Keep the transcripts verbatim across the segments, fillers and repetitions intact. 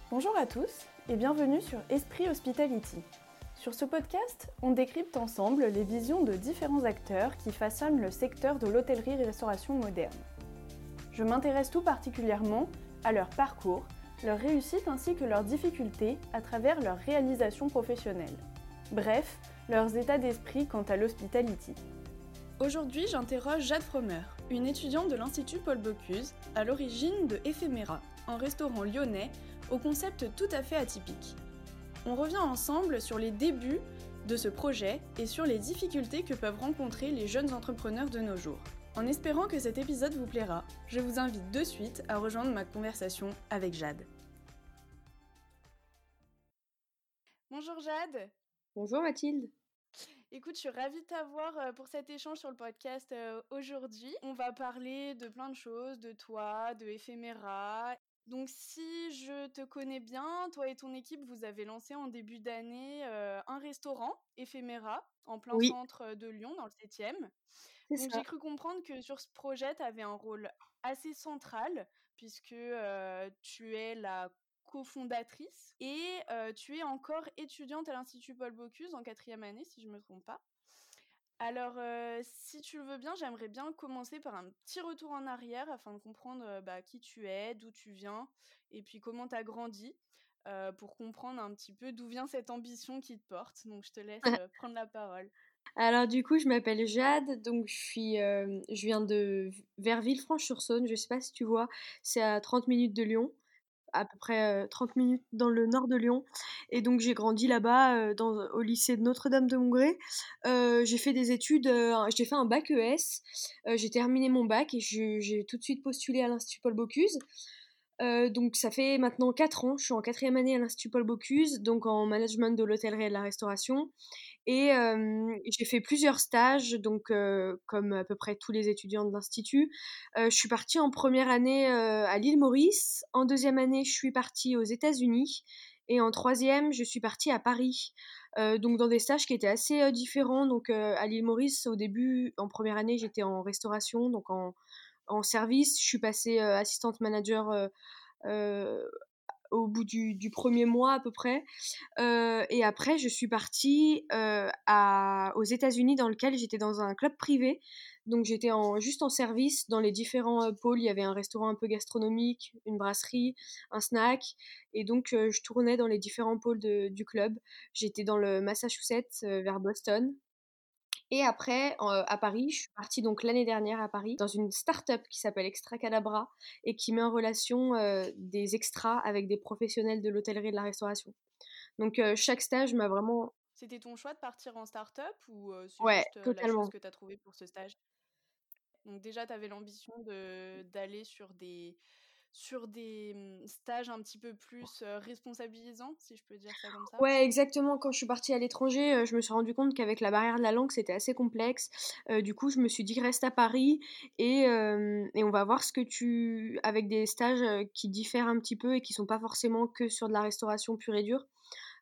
Bonjour à tous et bienvenue sur Esprit Hospitality. Sur ce podcast, on décrypte ensemble les visions de différents acteurs qui façonnent le secteur de l'hôtellerie-restauration moderne. Je m'intéresse tout particulièrement à leur parcours, leurs réussites ainsi que leurs difficultés à travers leurs réalisations professionnelles. Bref, leurs états d'esprit quant à l'hospitality. Aujourd'hui, j'interroge Jade Frommer, une étudiante de l'Institut Paul Bocuse, à l'origine de Ephéméra, un restaurant lyonnais au concept tout à fait atypique. On revient ensemble sur les débuts de ce projet et sur les difficultés que peuvent rencontrer les jeunes entrepreneurs de nos jours. En espérant que cet épisode vous plaira, je vous invite de suite à rejoindre ma conversation avec Jade. Bonjour Jade. Bonjour Mathilde. Écoute, je suis ravie de t'avoir pour cet échange sur le podcast aujourd'hui. On va parler de plein de choses, de toi, de Ephéméra. Donc si je te connais bien, toi et ton équipe, vous avez lancé en début d'année euh, un restaurant, Ephéméra, en plein Oui, centre de Lyon, dans le septième. c'est Donc ça. j'ai cru comprendre que sur ce projet, tu avais un rôle assez central, puisque euh, tu es la cofondatrice et euh, tu es encore étudiante à l'Institut Paul Bocuse en quatrième année, si je ne me trompe pas. Alors, euh, si tu le veux bien, j'aimerais bien commencer par un petit retour en arrière afin de comprendre euh, bah, qui tu es, d'où tu viens, et puis comment tu as grandi, euh, pour comprendre un petit peu d'où vient cette ambition qui te porte. Donc, je te laisse euh, prendre la parole. Alors du coup, je m'appelle Jade, donc je suis, euh, je viens de vers Villefranche-sur-Saône. Je sais pas si tu vois, c'est à trente minutes de Lyon, à peu près euh, trente minutes dans le nord de Lyon. Et donc j'ai grandi là-bas euh, dans, au lycée de Notre-Dame-de-Mongré. Euh, j'ai fait des études, euh, j'ai fait un bac E S. Euh, j'ai terminé mon bac et je- j'ai tout de suite postulé à l'Institut Paul Bocuse. Euh, donc ça fait maintenant quatre ans, je suis en quatrième année à l'Institut Paul Bocuse, donc en management de l'hôtellerie et de la restauration. Et euh, j'ai fait plusieurs stages, donc euh, comme à peu près tous les étudiants de l'institut. Euh, je suis partie en première année euh, à l'île Maurice. En deuxième année, je suis partie aux États-Unis. Et en troisième, je suis partie à Paris. Euh, donc dans des stages qui étaient assez euh, différents. Donc euh, à l'île Maurice, au début, en première année, j'étais en restauration, donc en, en service. Je suis passée euh, assistante manager euh, euh, au bout du, du premier mois à peu près. Euh, et après, je suis partie euh, à, aux États-Unis dans lequel j'étais dans un club privé. Donc j'étais en, juste en service dans les différents euh, pôles. Il y avait un restaurant un peu gastronomique, une brasserie, un snack. Et donc euh, je tournais dans les différents pôles de, du club. J'étais dans le Massachusetts euh, vers Boston. Et après, euh, à Paris, je suis partie donc l'année dernière à Paris dans une start-up qui s'appelle Extra Cadabra et qui met en relation euh, des extras avec des professionnels de l'hôtellerie et de la restauration. Donc euh, chaque stage m'a vraiment... C'était ton choix de partir en start-up ou euh, c'est Ouais, juste euh, la chose totalement. que tu as trouvée pour ce stage? Donc déjà, tu avais l'ambition de, d'aller sur des, sur des hum, stages un petit peu plus euh, responsabilisants, si je peux dire ça comme ça. Ouais, exactement. Quand je suis partie à l'étranger, euh, je me suis rendu compte qu'avec la barrière de la langue, c'était assez complexe. Euh, du coup, je me suis dit, reste à Paris et, euh, et on va voir ce que tu... avec des stages euh, qui diffèrent un petit peu et qui sont pas forcément que sur de la restauration pure et dure.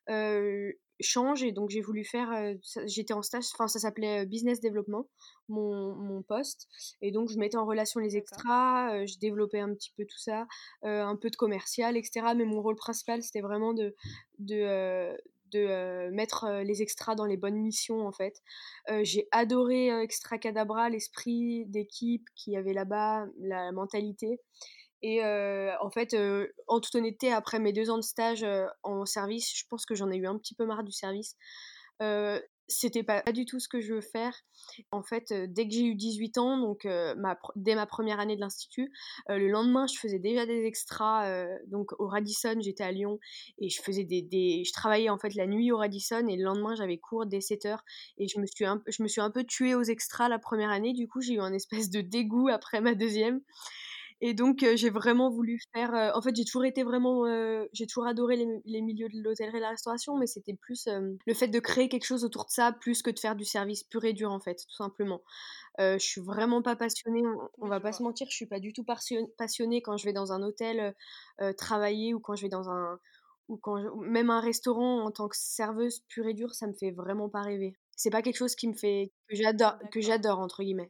Euh, change et donc j'ai voulu faire euh, ça- j'étais en stage, enfin ça s'appelait euh, business développement, mon, mon poste, et donc je mettais en relation les D'accord. extras, euh, je développais un petit peu tout ça, euh, un peu de commercial, etc., mais mon rôle principal c'était vraiment de de euh, de euh, mettre euh, les extras dans les bonnes missions en fait. Euh, j'ai adoré euh, Extra Cadabra, l'esprit d'équipe qu'il y avait là-bas, la mentalité. Et euh, en fait, euh, en toute honnêteté, après mes deux ans de stage euh, en service, je pense que j'en ai eu un petit peu marre du service. Euh, C'était pas, pas du tout ce que je veux faire. En fait, euh, dès que j'ai eu dix-huit ans, donc euh, ma, pr- dès ma première année de l'institut, euh, le lendemain, je faisais déjà des extras. Euh, donc au Radisson, j'étais à Lyon et je faisais des, des, je travaillais en fait la nuit au Radisson et le lendemain, j'avais cours dès sept heures et je me suis un, je me suis un peu tuée aux extras la première année. Du coup, j'ai eu un espèce de dégoût après ma deuxième. Et donc, euh, j'ai vraiment voulu faire. Euh, en fait, j'ai toujours été vraiment. Euh, j'ai toujours adoré les, les milieux de l'hôtellerie et de la restauration, mais c'était plus euh, le fait de créer quelque chose autour de ça, plus que de faire du service pur et dur, en fait, tout simplement. Euh, je suis vraiment pas passionnée. On, on Oui, va je pas se vois. mentir, je suis pas du tout passion- passionnée quand je vais dans un hôtel euh, euh, travailler ou quand je vais dans un. Ou quand je- même un restaurant en tant que serveuse pure et dure, ça me fait vraiment pas rêver. C'est pas quelque chose qui me fait. Que j'adore, que D'accord. j'adore, entre guillemets.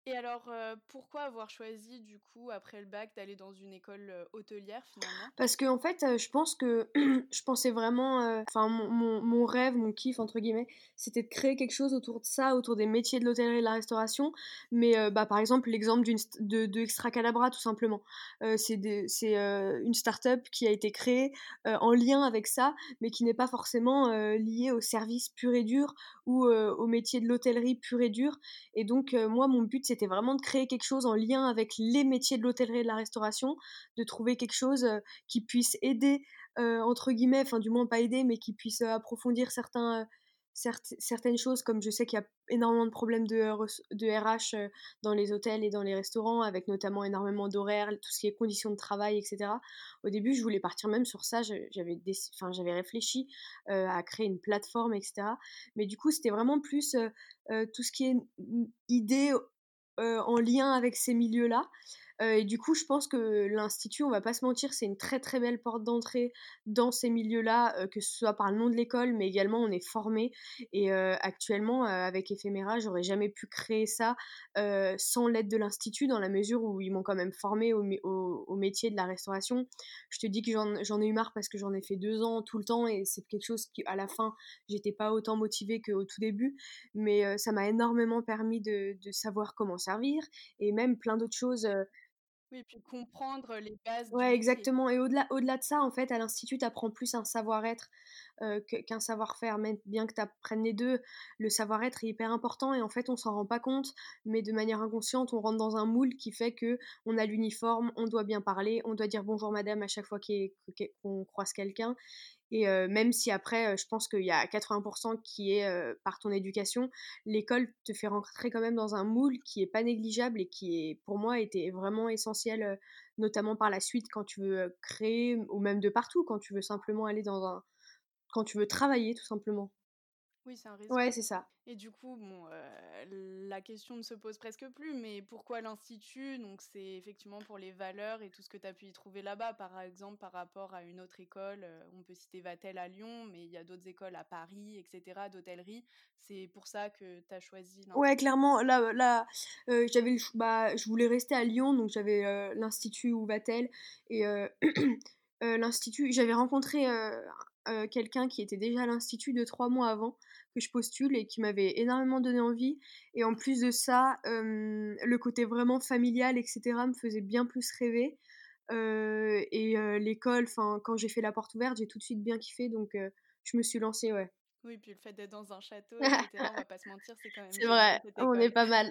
Et alors, heu, pourquoi avoir choisi du coup après le bac d'aller dans une école, heu, hôtelière finalement? Parce qu'en fait, heu, je pense que je pensais vraiment, heu, enfin mon mon mon rêve, mon «kiff» entre guillemets, c'était de créer quelque chose autour de ça, autour des métiers de l'hôtellerie et de la restauration. Mais, heu, bah, par exemple, l'exemple d'une st de de Extracalabra tout simplement. Heu, c'est des c'est, heu, une start-up qui a été créée, heu, en lien avec ça, mais qui n'est pas forcément, heu, liée au service pur et dur ou, heu, au métier de l'hôtellerie pur et dur. Et donc, heu, moi mon but c'était vraiment de créer quelque chose en lien avec les métiers de l'hôtellerie et de la restauration, de trouver quelque chose, heu, qui puisse aider, heu, entre guillemets, enfin du moins pas aider, mais qui puisse, heu, approfondir certains, heu, certes certaines choses, comme je sais qu'il y a énormément de problèmes de, heu, res de R H, heu, dans les hôtels et dans les restaurants, avec notamment énormément d'horaires, tout ce qui est conditions de travail et cetera. Au début, je voulais partir même sur ça, je j'avais déc enfin j'avais réfléchi, heu, à créer une plateforme et cetera. Mais du coup, c'était vraiment plus, heu heu, tout ce qui est n idées, heu, en lien avec ces milieux-là. Heu et du coup, je pense que l'institut, on va pas se mentir, c'est une très, très belle porte d'entrée dans ces milieux-là, heu, que ce soit par le nom de l'école, mais également on est formés. Et heu, actuellement, heu, avec Ephémera, j'aurais jamais pu créer ça, heu, sans l'aide de l'institut, dans la mesure où ils m'ont quand même formée au mé au au métier de la restauration. Je te dis que j'en j'en ai eu marre parce que j'en ai fait deux ans tout le temps et c'est quelque chose qui, à la fin, j'étais pas autant motivée qu'au tout début. Mais heu, ça m'a énormément permis de de savoir comment servir et même plein d'autres choses, heu Oui, puis comprendre les bases du Ouais, métier. exactement. Et au-delà au-delà de ça, en fait, à l'institut, tu apprends plus un savoir-être, heu, que qu'un savoir-faire. Même bien que tu apprennes les deux, le savoir-être est hyper important et en fait, on s'en rend pas compte, mais de manière inconsciente, on rentre dans un moule qui fait que on a l'uniforme, on doit bien parler, on doit dire «bonjour madame» à chaque fois qu'il qu'est qu'on croise quelqu'un. Et heu, même si après, heu, je pense qu'il y a quatre-vingts qui est, heu, par ton éducation, l'école te fait rentrer quand même dans un moule qui est pas négligeable et qui est, pour moi, était vraiment essentiel, heu, notamment par la suite quand tu veux, heu, créer ou même de partout, quand tu veux simplement aller dans un quand tu veux travailler tout simplement. Oui, c'est un Ouais, résumé. c'est ça. Et du coup, bon, heu, la question ne se pose presque plus, mais pourquoi l'institut? Donc c'est effectivement pour les valeurs et tout ce que tu as pu y trouver là-bas. Par exemple, par rapport à une autre école, heu, on peut citer Vatel à Lyon, mais il y a d'autres écoles à Paris et cetera, d'hôtellerie. C'est pour ça que tu as choisi Ouais, l'institut? clairement, là là, heu, j'avais le ch bah, je voulais rester à Lyon, donc j'avais, heu, l'institut ou Vatel. Et heu, heu, l'institut j'avais rencontré, heu, heu, quelqu'un qui était déjà à l'institut deux trois mois avant que je postule et qui m'avait énormément donné envie. Et en plus de ça, hem, le côté vraiment familial et cetera me faisait bien plus rêver. Heu et heu, l'école, enfin, quand j'ai fait la porte ouverte, j'ai tout de suite bien kiffé, donc heu, je me suis lancée, ouais. Oui, puis le fait d'être dans un château et cetera, on va pas se mentir, c'est quand même C'est génial vrai, cette on est école. pas mal.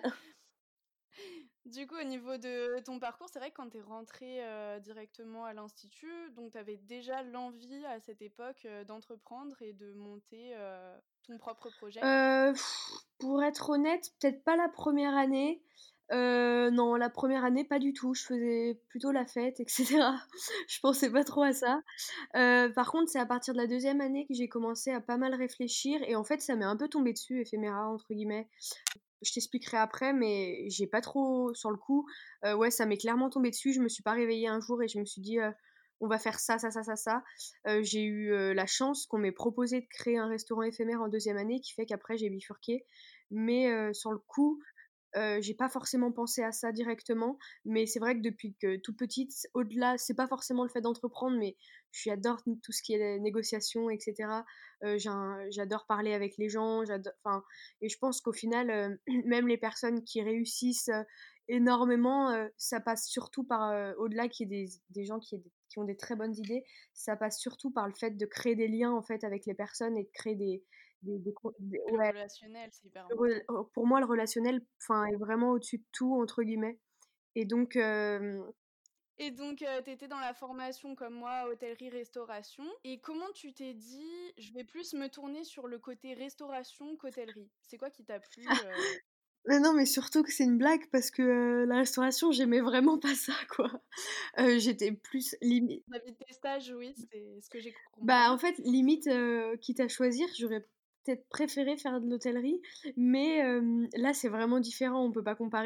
Du coup, au niveau de ton parcours, c'est vrai que quand tu es rentrée, heu, directement à l'institut, donc tu avais déjà l'envie à cette époque, heu, d'entreprendre et de monter, heu, ton propre projet? Heu, pour être honnête, peut-être pas la première année. Heu, non, la première année, pas du tout. Je faisais plutôt la fête et cetera. Je pensais pas trop à ça. Heu, par contre, c'est à partir de la deuxième année que j'ai commencé à pas mal réfléchir et en fait, ça m'est un peu tombé dessus, «éphéméra» entre guillemets. Je t'expliquerai après, mais j'ai pas trop sur le coup, heu, ouais, ça m'est clairement tombé dessus. Je me suis pas réveillée un jour et je me suis dit, heu: «On va faire ça, ça, ça, ça, ça». Heu, j'ai eu, heu, la chance qu'on m'ait proposé de créer un restaurant éphémère en deuxième année qui fait qu'après j'ai bifurqué. Mais, heu, sur le coup, Heu, j'ai pas forcément pensé à ça directement, mais c'est vrai que depuis que toute petite, au-delà c'est pas forcément le fait d'entreprendre, mais j'adore n tout ce qui est négociation et cetera. Heu, j'ai un j'adore parler avec les gens, j'ado enfin et je pense qu'au final, heu, même les personnes qui réussissent, heu, énormément, heu, ça passe surtout par, heu, au-delà qu'il y ait des des gens qui aient des qui ont des très bonnes idées, ça passe surtout par le fait de créer des liens, en fait, avec les personnes et de créer des des des co des Le ouais. relationnel, c'est hyper Le rel important. oh, pour moi, le relationnel, enfin, est vraiment «au-dessus de tout» entre guillemets. Et donc hem, Et donc, heu, tu étais dans la formation comme moi, hôtellerie-restauration et comment tu t'es dit: «Je vais plus me tourner sur le côté restauration qu'hôtellerie»? C'est quoi qui t'a plu, heu? mais non, mais surtout que c'est une blague parce que, heu, la restauration, j'aimais vraiment pas ça, quoi. Heu, j'étais plus limi Vis-à-vis de tes stages, oui, c'est ce que j'ai cru bah, en comprendre. fait, limite, heu, quitte à choisir, j'aurais peut-être préféré faire de l'hôtellerie, mais hem, là, c'est vraiment différent, on peut pas comparer.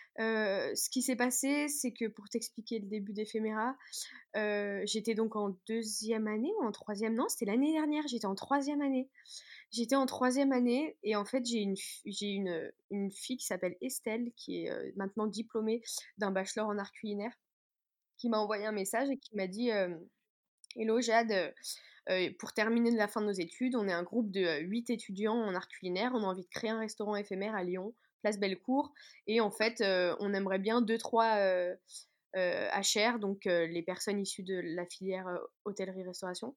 Heu, ce qui s'est passé, c'est que pour t'expliquer le début d'Ephémera, heu, j'étais donc en deuxième année ou en troisième? Non, c'était l'année dernière, j'étais en troisième année. J'étais en troisième année et en fait, j'ai une f j'ai une, une fille qui s'appelle Estelle, qui est, heu, maintenant diplômée d'un bachelor en art culinaire, qui m'a envoyé un message et qui m'a dit, hem: «Hello Jade, heu heu, pour terminer la fin de nos études, on est un groupe de, heu, huit étudiants en art culinaire. On a envie de créer un restaurant éphémère à Lyon, place Bellecour et en fait, heu, on aimerait bien deux trois, heu heu, H R, donc heu, les personnes issues de la filière, heu, hôtellerie-restauration.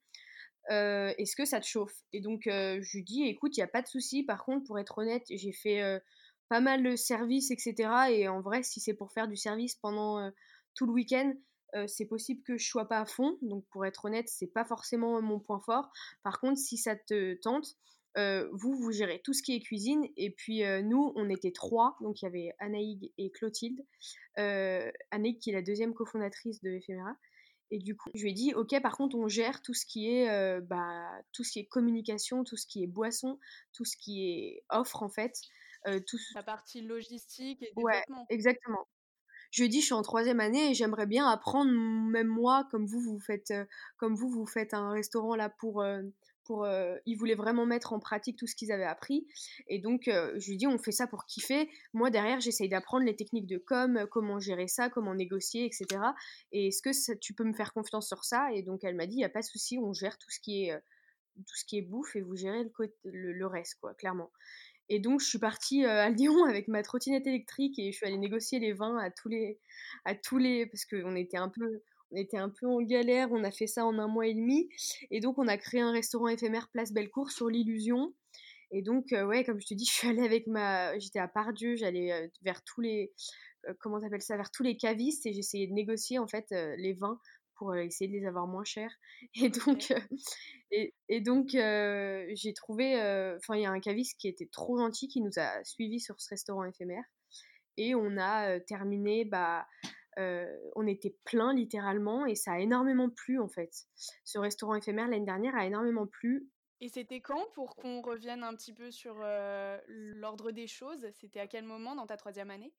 Heu, est-ce que ça te chauffe?» Et donc heu, je lui dis: «Écoute, il y a pas de souci. Par contre, pour être honnête, j'ai fait, heu, pas mal de service et cetera et en vrai, si c'est pour faire du service pendant, heu, tout le week-end, heu, c'est possible que je sois pas à fond. Donc pour être honnête, c'est pas forcément mon point fort. Par contre, si ça te tente, heu, vous, vous gérez tout ce qui est cuisine et puis, heu, nous, on était trois, donc il y avait Anaïg et Clotilde. Heu, Anaïg qui est la deuxième cofondatrice de Ephémera et du coup, je lui ai dit: «OK, par contre, on gère tout ce qui est, heu, bah, tout ce qui est communication, tout ce qui est boisson, tout ce qui est offre, en fait, heu, tout ce». La partie logistique et Ouais, développement. exactement. Je lui ai dit: «Je suis en troisième année et j'aimerais bien apprendre, même moi, comme vous, vous faites, heu, comme vous, vous faites un restaurant là pour, heu, pour, heu» ils voulaient vraiment mettre en pratique tout ce qu'ils avaient appris et donc heu, je lui ai dit: «On fait ça pour kiffer. Moi, derrière, j'essaye d'apprendre les techniques de com, heu, comment gérer ça, comment négocier et cetera et est-ce que ça tu peux me faire confiance sur ça?» Et donc elle m'a dit: «Il y a pas de souci, on gère tout ce qui est, heu, tout ce qui est bouffe et vous gérez le côt le le reste, quoi, clairement». Et donc, je suis partie, heu, à Lyon avec ma trottinette électrique et je suis allée négocier les vins à tous les à tous les parce qu'on était un peu on était un peu en galère, on a fait ça en un mois et demi et donc on a créé un restaurant éphémère place Bellecour sur l'Illusion et donc heu, ouais, comme je te dis, je suis allée avec ma j'étais à Pardieu, j'allais, heu, vers tous les, heu, comment tu appelles ça? Vers tous les cavistes et j'essayais de négocier, en fait, heu, les vins pour, heu, essayer de les avoir moins chers et donc OK. heu et et donc heu, j'ai trouvé, heu enfin, il y a un caviste qui était trop gentil, qui nous a suivis sur ce restaurant éphémère et on a, heu, terminé, bah, heu, on était plein littéralement et ça a énormément plu, en fait. Ce restaurant éphémère, l'année dernière, a énormément plu. Et c'était quand pour qu'on revienne un petit peu sur, heu, l'ordre des choses? C'était à quel moment dans ta troisième année?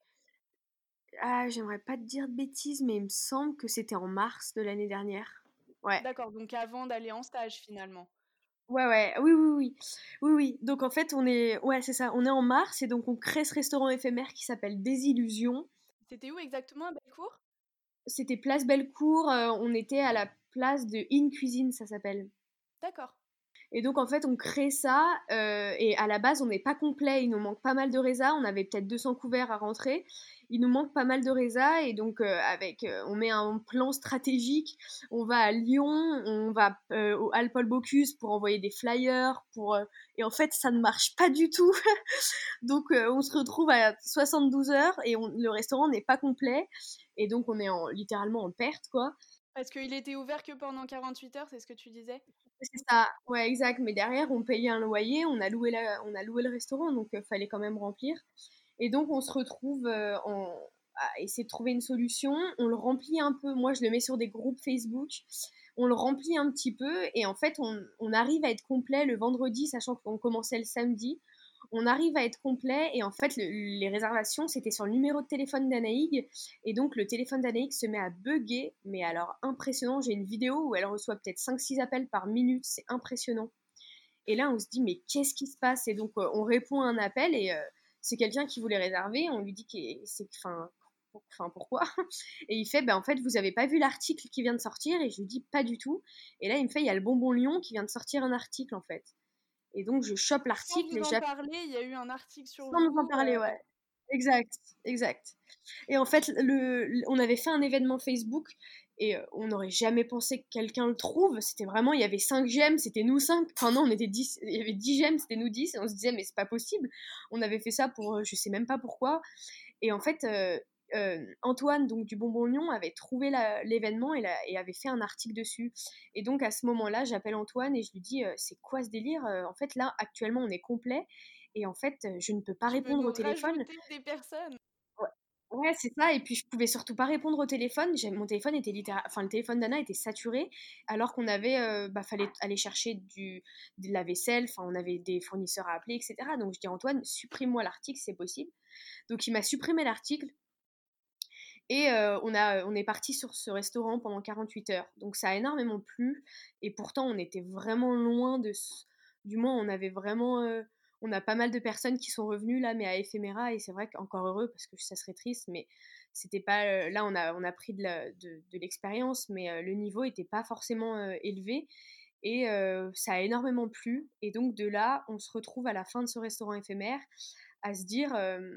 Ah, j'aimerais pas te dire de bêtises, mais il me semble que c'était en mars de l'année dernière. Ouais. D'accord, donc avant d'aller en stage finalement. Ouais, ouais, oui, oui, oui. Oui, oui. Donc en fait, on est ouais, c'est ça, on est en mars et donc on crée ce restaurant éphémère qui s'appelle Désillusion. C'était où exactement à Bellecour? C'était place Bellecour, heu, on était à la place de In Cuisine, ça s'appelle. D'accord. Et donc en fait, on crée ça, heu et à la base, on n'est pas complet, il nous manque pas mal de raisins, on avait peut-être deux cents couverts à rentrer. Il nous manque pas mal de raisins et donc heu, avec, heu, on met un plan stratégique, on va à Lyon, on va, heu, au Hall Paul Bocuse pour envoyer des flyers, pour, heu et en fait, ça ne marche pas du tout. Donc heu, on se retrouve à soixante-douze heures et on le restaurant n'est pas complet et donc on est en littéralement en perte, quoi. Parce qu'il était ouvert que pendant quarante-huit heures, c'est ce que tu disais? C'est ça, ouais, exact. Mais derrière, on payait un loyer, on a loué, la, on a loué le restaurant, donc il fallait quand même remplir. Et donc, on se retrouve euh, en, à essayer de trouver une solution. On le remplit un peu. Moi, je le mets sur des groupes Facebook. On le remplit un petit peu. Et en fait, on, on arrive à être complet le vendredi, sachant qu'on commençait le samedi. On arrive à être complet. Et en fait, le- les réservations, c'était sur le numéro de téléphone d'Anaïg. Et donc, le téléphone d'Anaïg se met à bugger. Mais alors, impressionnant. J'ai une vidéo où elle reçoit peut-être cinq six appels par minute. C'est impressionnant. Et là, on se dit, mais qu'est-ce qui se passe? Et donc, euh, on répond à un appel et euh, c'est quelqu'un qui voulait réserver. On lui dit que c'est, enfin, enfin pourquoi? Et il fait, ben en fait, vous avez pas vu l'article qui vient de sortir? Et je lui dis, pas du tout. Et là, il me fait, il y a le Bonbon Lion qui vient de sortir un article, en fait. Et donc, je chope Sans l'article vous et en j'appelle parler, il y a eu un article sur sans nous en vous, parler, heu ouais. Exact, exact. Et en fait, le, le- on avait fait un événement Facebook et euh, on n'aurait jamais pensé que quelqu'un le trouve. C'était vraiment, il y avait cinq j'aime, c'était nous cinq. Enfin non, on était dix, il y avait dix j'aime, c'était nous dix. Et on se disait, mais c'est pas possible. On avait fait ça pour, euh, je sais même pas pourquoi. Et en fait, euh, euh, Antoine, donc du Bonbon Lion, avait trouvé la- l'événement et, la- et avait fait un article dessus. Et donc à ce moment-là, j'appelle Antoine et je lui dis, euh, c'est quoi ce délire? Euh, En fait, là, actuellement, on est complet. Et en fait, euh, je ne peux pas tu peux répondre au nous téléphone. rajouter des personnes? Ouais, ouais, c'est ça. Et puis, je pouvais surtout pas répondre au téléphone. J'ai- Mon téléphone était littéral... enfin, le téléphone d'Anna était saturé, alors qu'on avait, euh, bah, fallait aller chercher du, de la vaisselle. Enfin, on avait des fournisseurs à appeler, et cetera. Donc, je dis Antoine, supprime-moi l'article, c'est possible. Donc, il m'a supprimé l'article. Et euh, on, a, on est parti sur ce restaurant pendant quarante-huit heures. Donc ça a énormément plu. Et pourtant, on était vraiment loin de... Ce... Du moins, on avait vraiment... euh, On a pas mal de personnes qui sont revenues là, mais à Éphéméra. Et c'est vrai qu'encore heureux, parce que ça serait triste. Mais c'était pas... euh, Là, on a, on a pris de, la- de, de l'expérience, mais euh, le niveau était pas forcément euh, élevé. Et euh, ça a énormément plu. Et donc de là, on se retrouve à la fin de ce restaurant éphémère à se dire... euh,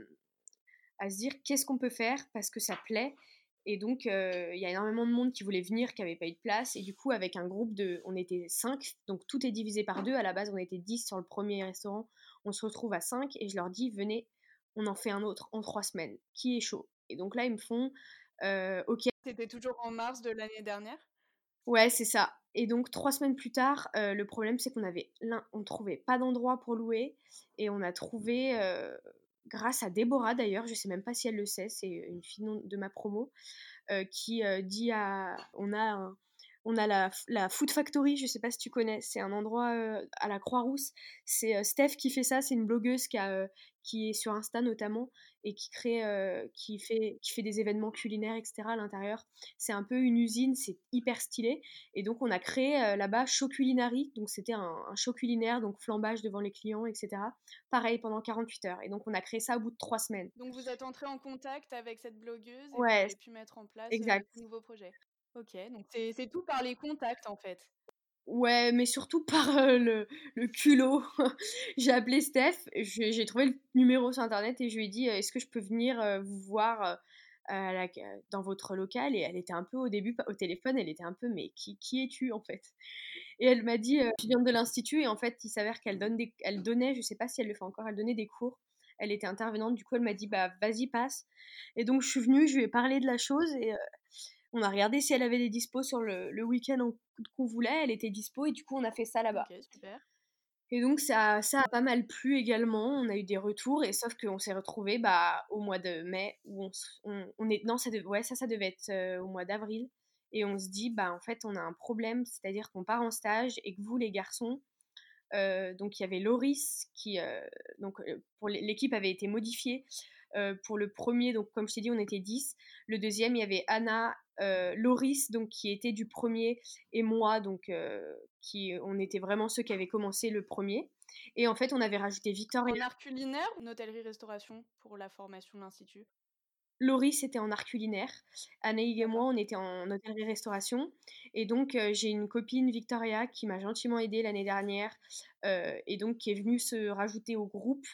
à se dire qu'est-ce qu'on peut faire parce que ça plaît. Et donc, euh, il y a énormément de monde qui voulait venir, qui n'avait pas eu de place. Et du coup, avec un groupe de... On était cinq, donc tout est divisé par deux. À la base, on était dix sur le premier restaurant. On se retrouve à cinq et je leur dis, venez, on en fait un autre en trois semaines. Qui est chaud? Et donc là, ils me font, euh, ok. C'était toujours en mars de l'année dernière? Ouais, c'est ça. Et donc, trois semaines plus tard, euh, le problème, c'est qu'on avait l'un, on trouvait pas d'endroit pour louer. Et on a trouvé, euh, grâce à Déborah d'ailleurs, je sais même pas si elle le sait, c'est une fille de ma promo, euh, qui euh, dit à... On a, un- on a la, la Food Factory, je sais pas si tu connais, c'est un endroit euh, à la Croix-Rousse. C'est euh, Steph qui fait ça, c'est une blogueuse qui, a, euh, qui est sur Insta notamment et qui crée, euh, qui fait, qui fait des événements culinaires, et cetera à l'intérieur. C'est un peu une usine, c'est hyper stylé. Et donc on a créé euh, là-bas Show Culinary, donc c'était un, un show culinaire, donc flambage devant les clients, et cetera. Pareil pendant quarante-huit heures. Et donc on a créé ça au bout de trois semaines. Donc vous êtes entré en contact avec cette blogueuse et vous Ouais, avez pu mettre en place euh, exact. ce nouveau projet. Ok, donc c'est c'est tout par les contacts en fait. Ouais, mais surtout par euh, le, le culot. J'ai appelé Steph, je- j'ai trouvé le numéro sur internet et je lui ai dit euh, est-ce que je peux venir euh, vous voir euh, à la- dans votre local? Et elle était un peu au début au téléphone, elle était un peu mais qui, qui es-tu en fait? Et elle m'a dit euh, je viens de l'institut et en fait il s'avère qu'elle donne des, elle donnait, je sais pas si elle le fait encore, elle donnait des cours. Elle était intervenante, du coup elle m'a dit bah vas-y passe. Et donc je suis venue, je lui ai parlé de la chose et euh, on a regardé si elle avait des dispos sur le, le week-end en- qu'on voulait. Elle était dispo et du coup, on a fait ça là-bas. Ok, super. Et donc, ça, ça a pas mal plu également. On a eu des retours et sauf qu'on s'est retrouvés bah, au mois de mai où on, s- on, on est. Non, ça, dev- ouais, ça, ça devait être euh, au mois d'avril. Et on se dit, bah, en fait, on a un problème, c'est-à-dire qu'on part en stage et que vous, les garçons, euh, donc il y avait Loris qui, euh, donc euh, pour l'équipe avait été modifiée. Euh, pour le premier, donc comme je t'ai dit, on était dix. Le deuxième, il y avait Anna, euh, Loris, donc qui était du premier, et moi, donc euh, qui, on était vraiment ceux qui avaient commencé le premier. Et en fait, on avait rajouté Victor et En art culinaire ou en hôtellerie-restauration pour la formation de l'Institut? Loris était en art culinaire. Anaïg et moi, D'accord. on était en hôtellerie-restauration. Et donc, euh, j'ai une copine, Victoria, qui m'a gentiment aidée l'année dernière euh, et donc qui est venue se rajouter au groupe.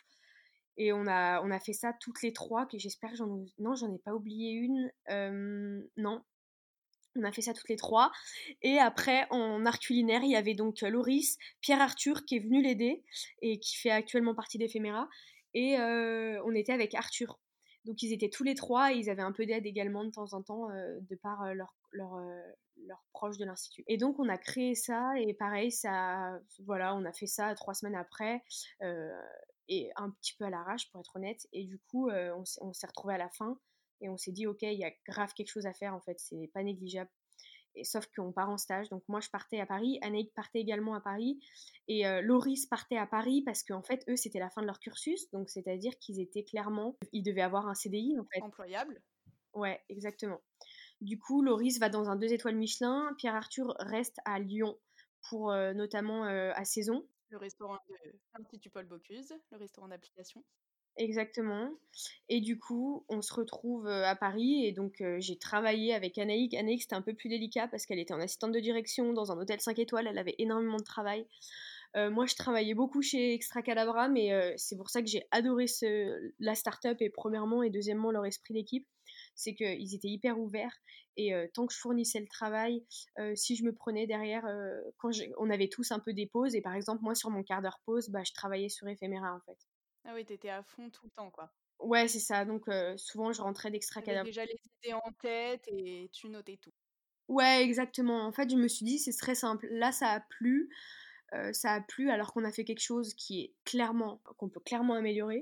Et on a, on a fait ça toutes les trois, que j'espère que j'en ai... Non, j'en ai pas oublié une. Euh, non, on a fait ça toutes les trois. Et après, en art culinaire, il y avait donc Loris, Pierre-Arthur qui est venu l'aider et qui fait actuellement partie d'Ephéméra. Et euh, on était avec Arthur. Donc ils étaient tous les trois et ils avaient un peu d'aide également de temps en temps euh, de par euh, leur, leur, euh, leurs proches de l'institut. Et donc on a créé ça et pareil, ça, voilà, on a fait ça trois semaines après. Euh, et un petit peu à l'arrache pour être honnête. Et du coup, euh, on, s'est- on s'est retrouvés à la fin et on s'est dit, ok, il y a grave quelque chose à faire en fait, c'est pas négligeable. Et, sauf qu'on part en stage, donc moi je partais à Paris, Anaïk partait également à Paris, et euh, Loris partait à Paris parce qu'en fait, eux, c'était la fin de leur cursus, donc c'est-à-dire qu'ils étaient clairement, ils devaient avoir un C D I en fait. Employable? Ouais, exactement. Du coup, Loris va dans un deux étoiles Michelin, Pierre-Arthur reste à Lyon pour euh, notamment euh, à Saison. Le restaurant de l'Institut Paul Bocuse, le restaurant d'application. Exactement. Et du coup, on se retrouve euh, à Paris et donc euh, j'ai travaillé avec Anaïk. Anaïk, c'était un peu plus délicat parce qu'elle était en assistante de direction dans un hôtel cinq étoiles, elle avait énormément de travail. Euh, moi, je travaillais beaucoup chez Extra Cadabra, mais euh, c'est pour ça que j'ai adoré ce, la start-up et premièrement et deuxièmement leur esprit d'équipe. C'est qu'ils étaient hyper ouverts et euh, tant que je fournissais le travail, euh, si je me prenais derrière, euh, quand j'ai- on avait tous un peu des pauses et par exemple, moi sur mon quart d'heure pause, bah, je travaillais sur Ephéméra en fait. Ah oui, t'étais à fond tout le temps, quoi. Ouais, c'est ça. Donc, euh, souvent, je rentrais T'avais d'extracadabra. déjà les idées en tête et tu notais tout. Ouais, exactement. En fait, je me suis dit, c'est très simple. Là, ça a plu. euh, ça a plu alors qu'on a fait quelque chose qui est clairement, qu'on peut clairement améliorer.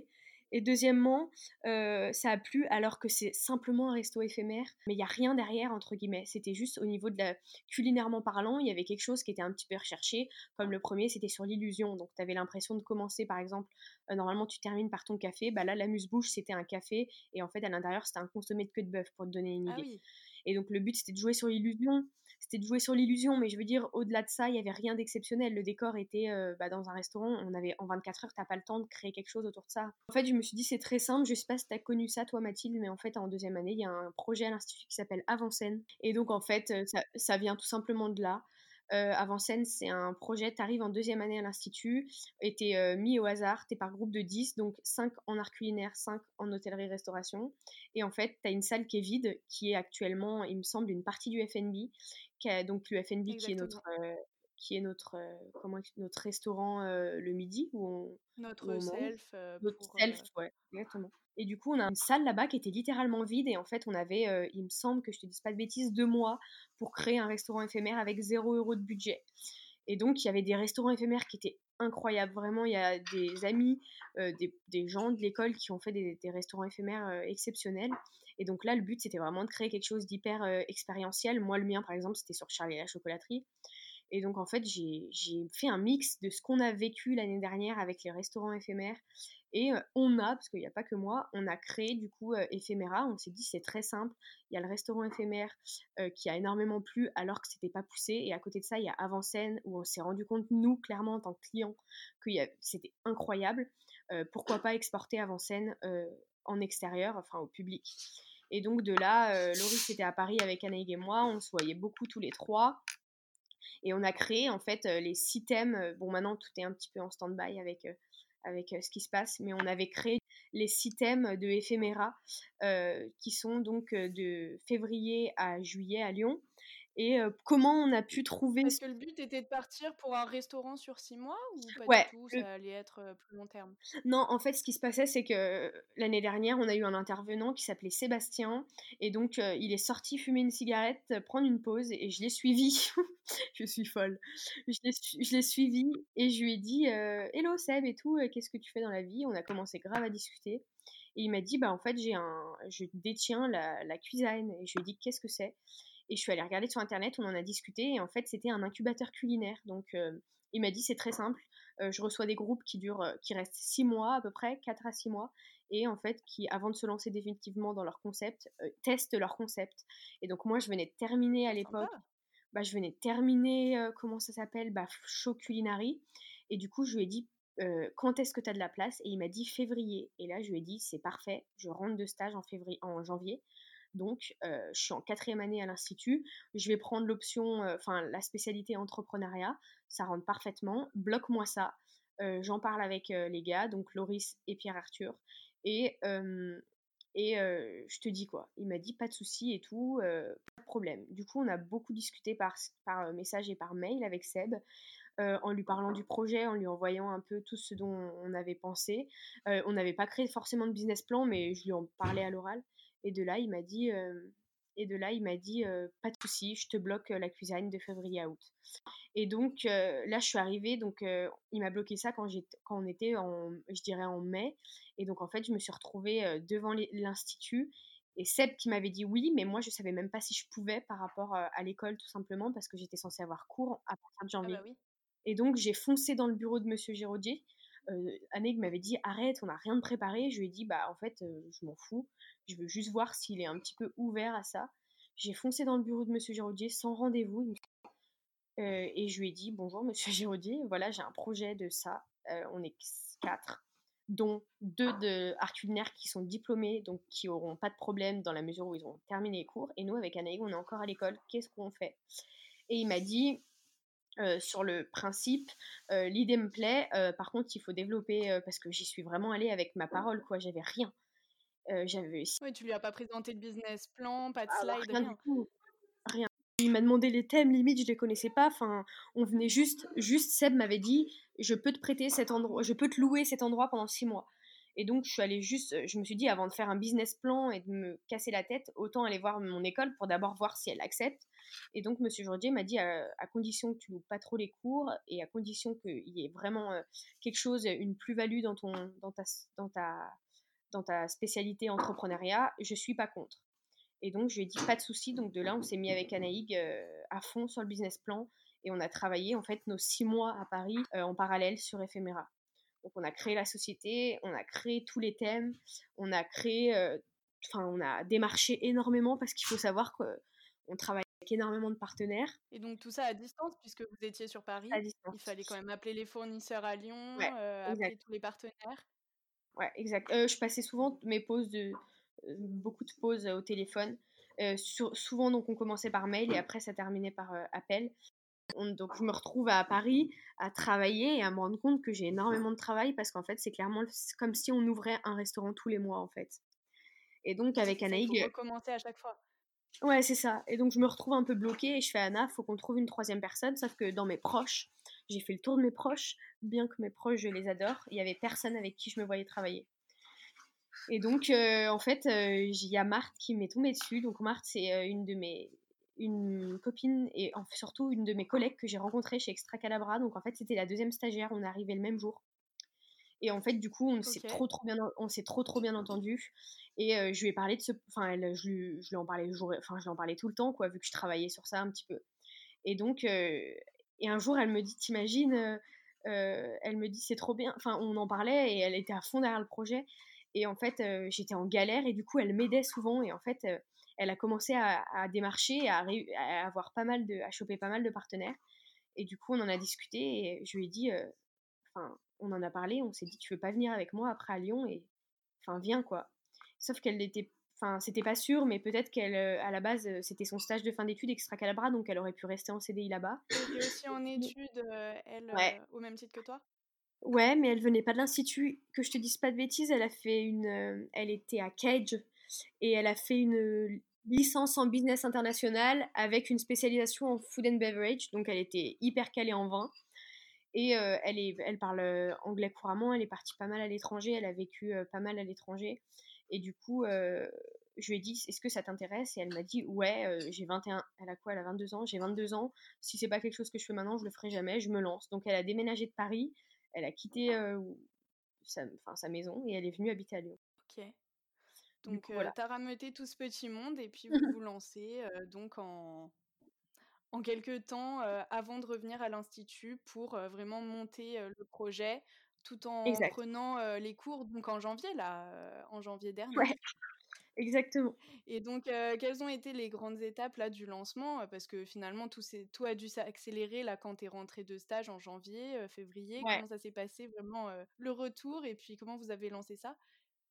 Et deuxièmement, heu, ça a plu alors que c'est simplement un resto éphémère, mais il y a rien derrière entre guillemets. C'était juste au niveau de la culinairement parlant, il y avait quelque chose qui était un petit peu recherché, comme le premier c'était sur l'illusion. Donc tu avais l'impression de commencer par exemple, heu, normalement tu termines par ton café, bah là l'amuse-bouche c'était un café et en fait à l'intérieur c'était un consommé de queue de bœuf pour te donner une Ah idée. oui. Et donc le but c'était de jouer sur l'illusion, c'était de jouer sur l'illusion, mais je veux dire au-delà de ça, il y avait rien d'exceptionnel. Le décor était euh, bah, dans un restaurant, on avait en vingt-quatre heures, t'as pas le temps de créer quelque chose autour de ça. En fait, je me suis dit c'est très simple, je sais pas si t'as connu ça toi Mathilde, mais en fait en deuxième année, il y a un projet à l'institut qui s'appelle Avant-Scène. Et donc en fait, euh, ça, ça vient tout simplement de là. Euh, Avant-Scène, c'est un projet, t'arrives en deuxième année à l'institut, et t'es euh, mis au hasard, t'es par groupe de dix, donc cinq en art culinaire, cinq en hôtellerie-restauration. Et en fait, t'as une salle qui est vide, qui est actuellement, il me semble, une partie du F and B, qui a, donc le F and B qui est notre, Exactement. euh, qui est notre, euh, comment, notre restaurant euh, le midi où on, où Notre on mange. self euh, Notre pour... self, euh, ouais, exactement. Et du coup, on a une salle là-bas qui était littéralement vide et en fait, on avait, euh, il me semble que je te dise pas de bêtises, deux mois pour créer un restaurant éphémère avec zéro euro de budget. Et donc, il y avait des restaurants éphémères qui étaient incroyables. Vraiment, il y a des amis, euh, des, des gens de l'école qui ont fait des, des restaurants éphémères euh, exceptionnels. Et donc là, le but, c'était vraiment de créer quelque chose d'hyper euh, expérientiel. Moi, le mien, par exemple, c'était sur Charlie et la chocolaterie. Et donc, en fait, j'ai, j'ai fait un mix de ce qu'on a vécu l'année dernière avec les restaurants éphémères. Et euh, on a, parce qu'il n'y a pas que moi, on a créé du coup euh, Ephéméra. On s'est dit, c'est très simple. Il y a le restaurant éphémère euh, qui a énormément plu alors que c'était pas poussé. Et à côté de ça, il y a Avant-Scène où on s'est rendu compte, nous, clairement, en tant que clients, que y a- c'était incroyable. Euh, pourquoi pas exporter Avant-Scène euh, en extérieur, enfin au public. Et donc de là, euh, Loris était à Paris avec Anaïg et moi, on se voyait beaucoup tous les trois. Et on a créé en fait euh, les six thèmes. euh, Bon, maintenant tout est un petit peu en stand-by avec, euh, avec euh, ce qui se passe, mais on avait créé les six thèmes de Ephéméra euh, qui sont donc euh, de février à juillet à Lyon. Et euh, comment on a pu trouver. Parce que le but était de partir pour un restaurant sur six mois ou pas du Ouais, tout, le ça allait être euh, plus long terme? Non, en fait, ce qui se passait, c'est que l'année dernière, on a eu un intervenant qui s'appelait Sébastien, et donc euh, il est sorti fumer une cigarette, euh, prendre une pause, et je l'ai suivi. Je suis folle. Je l'ai, su- je l'ai suivi et je lui ai dit euh, Hello Seb et tout, euh, qu'est-ce que tu fais dans la vie? On a commencé grave à discuter. Et il m'a dit Bah en fait, j'ai un, je détiens la, la cuisine. Et je lui ai dit Qu'est-ce que c'est? Et je suis allée regarder sur internet, on en a discuté, et en fait, c'était un incubateur culinaire. Donc, euh, il m'a dit C'est très simple. Euh, je reçois des groupes qui durent, euh, qui restent six mois à peu près, quatre à six mois, et en fait qui, avant de se lancer définitivement dans leur concept, euh, testent leur concept. Et donc moi, je venais de terminer à C'est sympa. l'époque, bah, je venais de terminer, euh, comment ça s'appelle, bah, Show Culinary, et du coup, je lui ai dit euh, quand est-ce que tu as de la place? Et il m'a dit février. Et là, je lui ai dit c'est parfait, je rentre de stage en février, en janvier. Donc, euh, je suis en quatrième année à l'institut. Je vais prendre l'option, euh, enfin la spécialité entrepreneuriat. Ça rentre parfaitement. Bloque-moi ça. Euh, j'en parle avec euh, les gars, donc Loris et Pierre-Arthur. Et, euh, et euh, je te dis quoi. Il m'a dit pas de souci et tout, euh, pas de problème. Du coup, on a beaucoup discuté par, par euh, message et par mail avec Seb, euh, en lui parlant du projet, en lui envoyant un peu tout ce dont on avait pensé. Euh, on n'avait pas créé forcément de business plan, mais je lui en parlais à l'oral. Et de là, il m'a dit, euh, et de là, il m'a dit, euh, pas de souci, je te bloque euh, la cuisine de février à août. Et donc euh, là, je suis arrivée, donc euh, il m'a bloqué ça quand, j'ai, quand on était en, je dirais en mai. Et donc en fait, je me suis retrouvée euh, devant l'institut. Et Seb qui m'avait dit oui, mais moi je savais même pas si je pouvais par rapport euh, à l'école tout simplement parce que j'étais censée avoir cours à partir de Ah bah janvier. oui. Et donc, j'ai foncé dans le bureau de Monsieur Giraudier. Euh, Annick m'avait dit arrête, on n'a rien de préparé. Je lui ai dit bah en fait, euh, je m'en fous. Je veux juste voir s'il est un petit peu ouvert à ça. J'ai foncé dans le bureau de Monsieur Giraudier sans rendez-vous. Euh, et je lui ai dit bonjour Monsieur Giraudier, voilà, j'ai un projet de ça. Euh, on est quatre, dont deux de art culinaire qui sont diplômés, donc qui auront pas de problème dans la mesure où ils ont terminé les cours. Et nous, avec Anaïg, on est encore à l'école. Qu'est-ce qu'on fait? Et il m'a dit euh, sur le principe, euh, l'idée me plaît. Euh, par contre, il faut développer euh, parce que j'y suis vraiment allée avec ma parole, quoi. J'avais rien. Euh, j'avais Oui, tu lui as pas présenté de business plan, pas de ah, bah, slide, rien du rien. tout, rien. Il m'a demandé les thèmes, limite, je les connaissais pas. Enfin, on venait juste, juste Seb m'avait dit, je peux te prêter cet endroit, je peux te louer cet endroit pendant six mois. Et donc, je suis allée juste, je me suis dit, avant de faire un business plan et de me casser la tête, autant aller voir mon école pour d'abord voir si elle accepte. Et donc, Monsieur Jourdier m'a dit, à, à condition que tu loues pas trop les cours et à condition qu'il y ait vraiment euh, quelque chose, une plus-value dans ton, dans ta, dans ta, dans ta spécialité entrepreneuriat, je suis pas contre. Et donc, je lui ai dit pas de souci. Donc, de là, on s'est mis avec Anaïg euh, à fond sur le business plan et on a travaillé en fait nos six mois à Paris euh, en parallèle sur Ephéméra. Donc, on a créé la société, on a créé tous les thèmes, on a créé, euh, enfin, on a démarché énormément parce qu'il faut savoir qu'on travaille avec énormément de partenaires. Et donc, tout ça à distance, puisque vous étiez sur Paris, À distance. il fallait quand même appeler les fournisseurs à Lyon, Ouais, euh, exact. appeler tous les partenaires. Ouais, exact. Euh, je passais souvent mes pauses de euh, beaucoup de pauses euh, au téléphone. Euh, sur- souvent donc on commençait par mail et après ça terminait par euh, appel. On- donc je me retrouve à Paris à travailler et à me rendre compte que j'ai énormément de travail parce qu'en fait c'est clairement c'est comme si on ouvrait un restaurant tous les mois en fait. Et donc Oui, avec c'est ça, il faut Anaïg, recommencer à chaque fois. ouais c'est ça. Et donc je me retrouve un peu bloquée et je fais Anna, faut qu'on trouve une troisième personne. Sauf que dans mes proches, j'ai fait le tour de mes proches, bien que mes proches je les adore, il y avait personne avec qui je me voyais travailler. Et donc, euh, en fait, euh, il y a Marthe qui m'est tombée dessus. Donc, Marthe, c'est euh, une de mes une copine et en, surtout une de mes collègues que j'ai rencontrée chez Extra Calabra. Donc, en fait, c'était la deuxième stagiaire. On est arrivé le même jour. Et en fait, du coup, on s'est Ok. trop, trop bien, on s'est trop, trop bien entendu. Et euh, je lui ai parlé de ce, enfin, elle, je, lui, je lui en parlais le jour, enfin, je lui en parlais tout le temps, quoi, vu que je travaillais sur ça un petit peu. Et donc, euh, et un jour, elle me dit, t'imagines, euh, euh, elle me dit, c'est trop bien. Enfin, on en parlait et elle était à fond derrière le projet. Et en fait, euh, j'étais en galère et du coup, elle m'aidait souvent. Et en fait, euh, elle a commencé à, à démarcher, à, à avoir pas mal de, à choper pas mal de partenaires. Et du coup, on en a discuté et je lui ai dit, euh, enfin, on en a parlé, on s'est dit, tu veux pas venir avec moi après à Lyon et, enfin, viens quoi. Sauf qu'elle était, enfin, c'était pas sûr, mais peut-être qu'elle, euh, à la base, euh, c'était son stage de fin d'études Extra Calabra, donc elle aurait pu rester en C D I là-bas. Elle était aussi en études, euh, elle, Ouais, euh, au même titre que toi? ouais, mais elle venait pas de l'institut. Que je te dise pas de bêtises, elle a fait une, euh, elle était à Cage et elle a fait une euh, licence en business international avec une spécialisation en food and beverage, donc elle était hyper calée en vin. Et euh, elle, est, elle parle euh, anglais couramment, elle est partie pas mal à l'étranger, elle a vécu euh, pas mal à l'étranger. Et du coup, euh, je lui ai dit, est-ce que ça t'intéresse? Et elle m'a dit, ouais, euh, j'ai vingt et un, elle a quoi? Elle a vingt-deux ans, j'ai vingt-deux ans. Si c'est pas quelque chose que je fais maintenant, je le ferai jamais, je me lance. Donc elle a déménagé de Paris, elle a quitté euh, sa, enfin, sa maison et elle est venue habiter à Lyon. Ok. Du Donc, coup, euh, voilà. t'as rameuté tout ce petit monde et puis vous vous lancez euh, donc en, en quelques temps euh, avant de revenir à l'institut pour euh, vraiment monter euh, le projet tout en Exact. prenant euh, les cours donc en janvier là, euh, en janvier dernier. Ouais, exactement. Et donc, euh, quelles ont été les grandes étapes là du lancement? Parce que finalement, tout, s'est- tout a dû s'accélérer là quand tu es rentrée de stage en janvier, euh, février. Ouais. Comment ça s'est passé vraiment euh, le retour et puis comment vous avez lancé ça?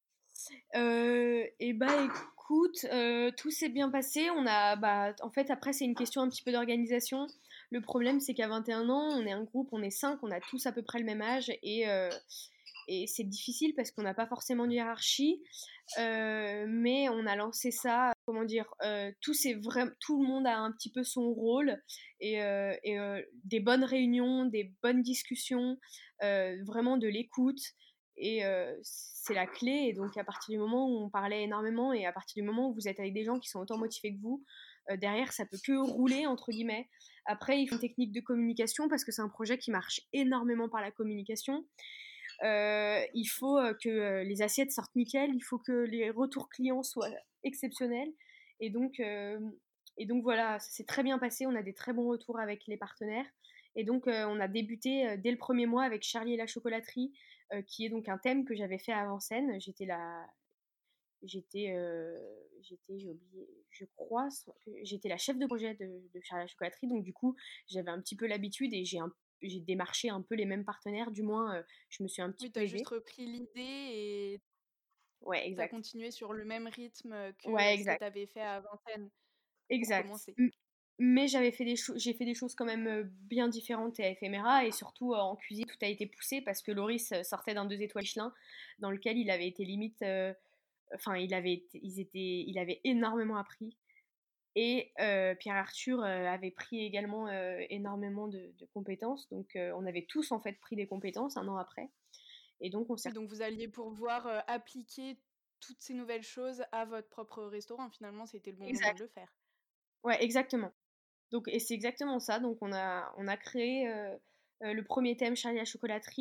Euh, et bah écoute, euh, tout s'est bien passé. On a, bah, en fait, après, c'est une question un petit peu d'organisation. Le problème, c'est qu'à vingt et un ans, on est un groupe, on est cinq, on a tous à peu près le même âge et, euh, et c'est difficile parce qu'on n'a pas forcément de hiérarchie. Euh, mais on a lancé ça, comment dire, euh, tout, c'est vrai, tout le monde a un petit peu son rôle et, euh, et euh, des bonnes réunions, des bonnes discussions, euh, vraiment de l'écoute. Et euh, c'est la clé. Et donc, à partir du moment où on parlait énormément et à partir du moment où vous êtes avec des gens qui sont autant motivés que vous, euh, derrière, ça peut que rouler, entre guillemets. Après, il faut une technique de communication parce que c'est un projet qui marche énormément par la communication. Euh, il faut euh, que euh, les assiettes sortent nickel, il faut que les retours clients soient exceptionnels. Et donc, euh, et donc voilà, ça s'est très bien passé, on a des très bons retours avec les partenaires. Et donc, euh, on a débuté euh, dès le premier mois avec Charlie et la chocolaterie, euh, qui est donc un thème que j'avais fait avant scène. J'étais la, j'étais, euh, j'étais, j'ai oublié, je crois, j'étais la chef de projet de, de Charlie et la chocolaterie. Donc du coup, j'avais un petit peu l'habitude et j'ai un, j'ai démarché un peu les mêmes partenaires. Du moins, euh, je me suis un petit Oui, peu tu as juste aidée. repris l'idée et Ouais, tu as exact. continué sur le même rythme que Ouais, euh, ce que exact. tu avais fait à Vincennes pour Exact. commencer. M- Mais j'avais fait des choses, j'ai fait des choses quand même euh, bien différentes et à Ephéméra et surtout euh, en cuisine, tout a été poussé parce que Loris euh, sortait d'un deux étoiles Michelin dans lequel il avait été limite, euh, enfin il avait, été- ils étaient, il avait énormément appris. Et euh, Pierre-Arthur euh, avait pris également euh, énormément de, de compétences. Donc euh, on avait tous en fait pris des compétences un an après. Et donc on s'est... Oui, donc vous alliez pouvoir euh, appliquer toutes ces nouvelles choses à votre propre restaurant. Finalement, c'était le bon moment de Exact. le faire. Ouais, exactement. Donc, et c'est exactement ça. Donc on a, on a créé euh, euh, le premier thème Charlie à la chocolaterie.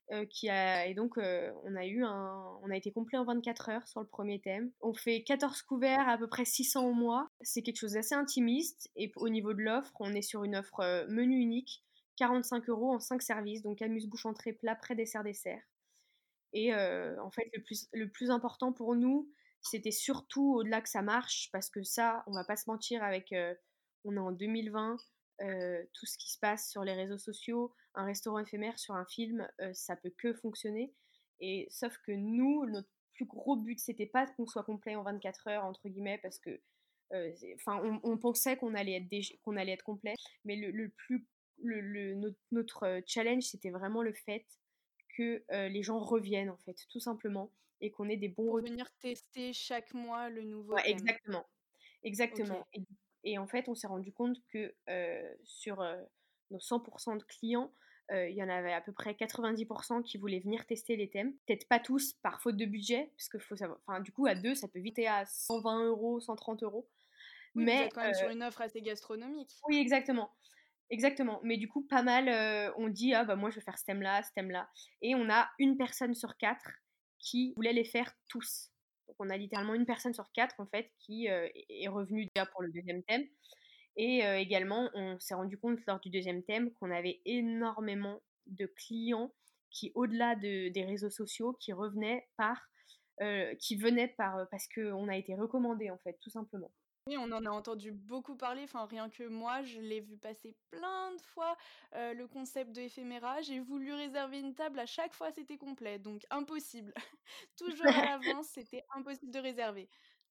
euh, qui a, et donc euh, on a eu un, on a été complet en vingt-quatre heures sur le premier thème. On fait quatorze couverts, à peu près six cents au mois. C'est quelque chose d'assez intimiste. Et au niveau de l'offre, on est sur une offre euh, menu unique, quarante-cinq euros en cinq services, donc amuse-bouche, entrée, plat, prêt, dessert, dessert. Et euh, en fait, le plus, le plus important pour nous, c'était surtout au-delà que ça marche, parce que ça, on va pas se mentir, avec, euh, on est en deux mille vingt, euh, tout ce qui se passe sur les réseaux sociaux, un restaurant éphémère sur un film, euh, ça peut que fonctionner. Et sauf que nous, notre plus gros but, c'était pas qu'on soit complet en vingt-quatre heures, entre guillemets, parce que, euh, enfin, on, on pensait qu'on allait être dég- qu'on allait être complet, mais le, le plus, le, le- notre, notre challenge, c'était vraiment le fait que euh, les gens reviennent, en fait, tout simplement, et qu'on ait des bons Pour retours. venir tester chaque mois le nouveau Ouais, thème. exactement. Exactement. Ok. Et, et en fait, on s'est rendu compte que euh, sur euh, nos cent pour cent de clients, euh, il y en avait à peu près quatre-vingt-dix pour cent qui voulaient venir tester les thèmes. Peut-être pas tous par faute de budget, parce que faut savoir, enfin, du coup, à deux, ça peut vite être à cent vingt euros, cent trente euros. Oui, vous Mais êtes quand même euh, sur une offre assez gastronomique. oui, exactement. Exactement. Mais du coup, pas mal, euh, on dit, ah bah moi je vais faire ce thème-là, ce thème-là. Et on a une personne sur quatre qui voulait les faire tous. Donc on a littéralement une personne sur quatre en fait qui euh, est revenue déjà pour le deuxième thème. Et euh, également, on s'est rendu compte lors du deuxième thème qu'on avait énormément de clients qui, au-delà de, des réseaux sociaux, qui revenaient par, euh, qui venaient par, parce qu'on a été recommandé en fait, tout simplement. Oui, on en a entendu beaucoup parler, enfin rien que moi, je l'ai vu passer plein de fois, euh, le concept de éphéméra. J'ai voulu réserver une table, à chaque fois c'était complet, donc impossible. Toujours à l'avance, c'était impossible de réserver.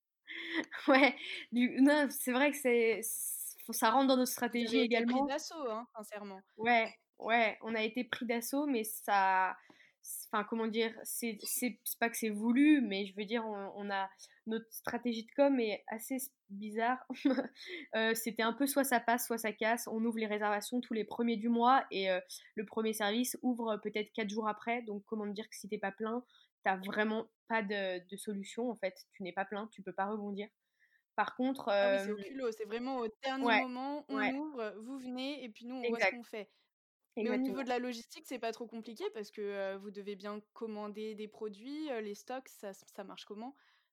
Ouais, du, non, c'est vrai que c'est, ça rentre dans notre Vous stratégie avez été pris également. d'assaut, hein, sincèrement. Ouais, ouais, on a été pris d'assaut, mais ça, enfin, comment dire, c'est, c'est, c'est pas que c'est voulu, mais je veux dire, on, on a, notre stratégie de com est assez s- bizarre. Euh, c'était un peu soit ça passe, soit ça casse. On ouvre les réservations tous les premiers du mois et euh, le premier service ouvre peut-être quatre jours après. Donc, comment dire que si t'es pas plein, t'as vraiment pas de, de solution, en fait. Tu n'es pas plein, tu peux pas rebondir. Par contre, Ah oui, euh, c'est au culot, c'est vraiment au dernier ouais, moment, on ouais, ouvre, vous venez et puis nous on voit ce exact, qu'on fait. Mais au niveau exactement. de la logistique, c'est pas trop compliqué parce que euh, vous devez bien commander des produits, euh, les stocks, ça, ça marche comment?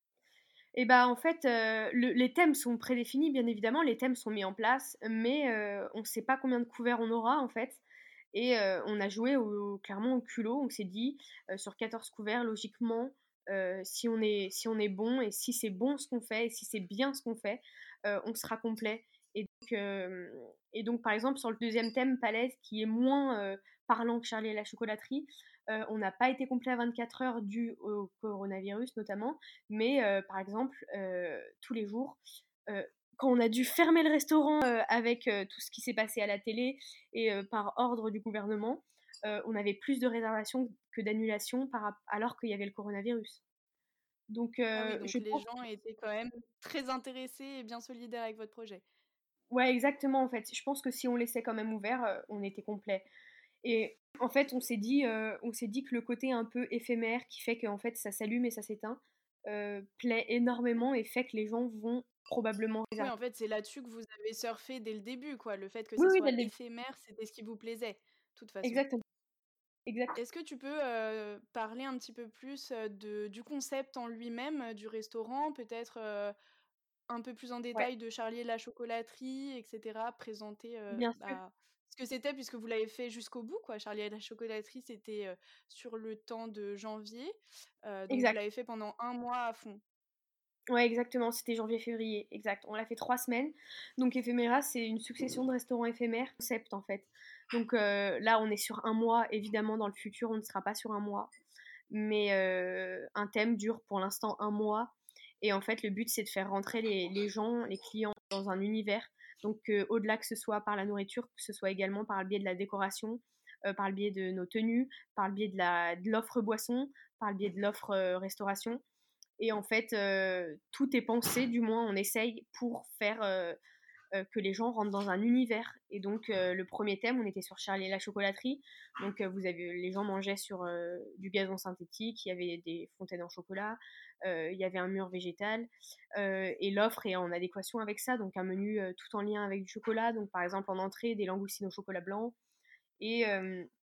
Et bah en fait, euh, le- les thèmes sont prédéfinis, bien évidemment, les thèmes sont mis en place, mais euh, on ne sait pas combien de couverts on aura en fait. Et euh, on a joué au- clairement au culot, on s'est dit euh, sur quatorze couverts, logiquement, euh, si, on est, si on est bon et si c'est bon ce qu'on fait et si c'est bien ce qu'on fait, euh, on sera complet. Et donc, euh, et donc, par exemple, sur le deuxième thème, Palaise, qui est moins euh, parlant que Charlie et la chocolaterie, euh, on n'a pas été complet à vingt-quatre heures dû au coronavirus notamment, mais euh, par exemple, euh, tous les jours, euh, quand on a dû fermer le restaurant euh, avec euh, tout ce qui s'est passé à la télé et euh, par ordre du gouvernement, euh, on avait plus de réservations que d'annulations par, alors qu'il y avait le coronavirus. Donc, Ah oui, euh, donc je les pense. gens étaient quand même très intéressés et bien solidaires avec votre projet. Ouais, exactement, en fait. Je pense que si on laissait quand même ouvert, euh, on était complet. Et en fait, on s'est dit, euh, on s'est dit que le côté un peu éphémère qui fait qu'en fait ça s'allume et ça s'éteint euh, plaît énormément et fait que les gens vont probablement Oui, réserver. en fait, c'est là-dessus que vous avez surfé dès le début, quoi. Le fait que Oui, ça oui, dès soit le début. éphémère, c'était ce qui vous plaisait, de toute façon. Exactement. Exact. Est-ce que tu peux euh, parler un petit peu plus euh, de, du concept en lui-même, euh, du restaurant, peut-être euh, un peu plus en Ouais, détail de Charlie et la chocolaterie, et cetera. Présenter euh, bien sûr. bah, ce que c'était, puisque vous l'avez fait jusqu'au bout, quoi. Charlie et la chocolaterie, c'était euh, sur le temps de janvier, euh, donc vous Exact. l'avez fait pendant un mois à fond. Ouais, exactement. C'était janvier-février. Exact. On l'a fait trois semaines. Donc, Ephéméra, c'est une succession de restaurants éphémères, concept en fait. Donc euh, là, on est sur un mois. Évidemment, dans le futur, on ne sera pas sur un mois. Mais euh, un thème dure pour l'instant un mois. Et en fait, le but, c'est de faire rentrer les, les gens, les clients, dans un univers. Donc, euh, au-delà que ce soit par la nourriture, que ce soit également par le biais de la décoration, euh, par le biais de nos tenues, par le biais de la, de l'offre boisson, par le biais de l'offre euh, restauration. Et en fait, euh, tout est pensé, du moins on essaye, pour faire euh, euh, que les gens rentrent dans un univers. Et donc, euh, le premier thème, on était sur Charlie et la chocolaterie. Donc, euh, vous avez, les gens mangeaient sur euh, du gazon synthétique, il y avait des fontaines en chocolat, euh, il y avait un mur végétal. Euh, et l'offre est en adéquation avec ça. Donc, un menu euh, tout en lien avec du chocolat. Donc, par exemple, en entrée, des langoustines au chocolat blanc. Et, euh,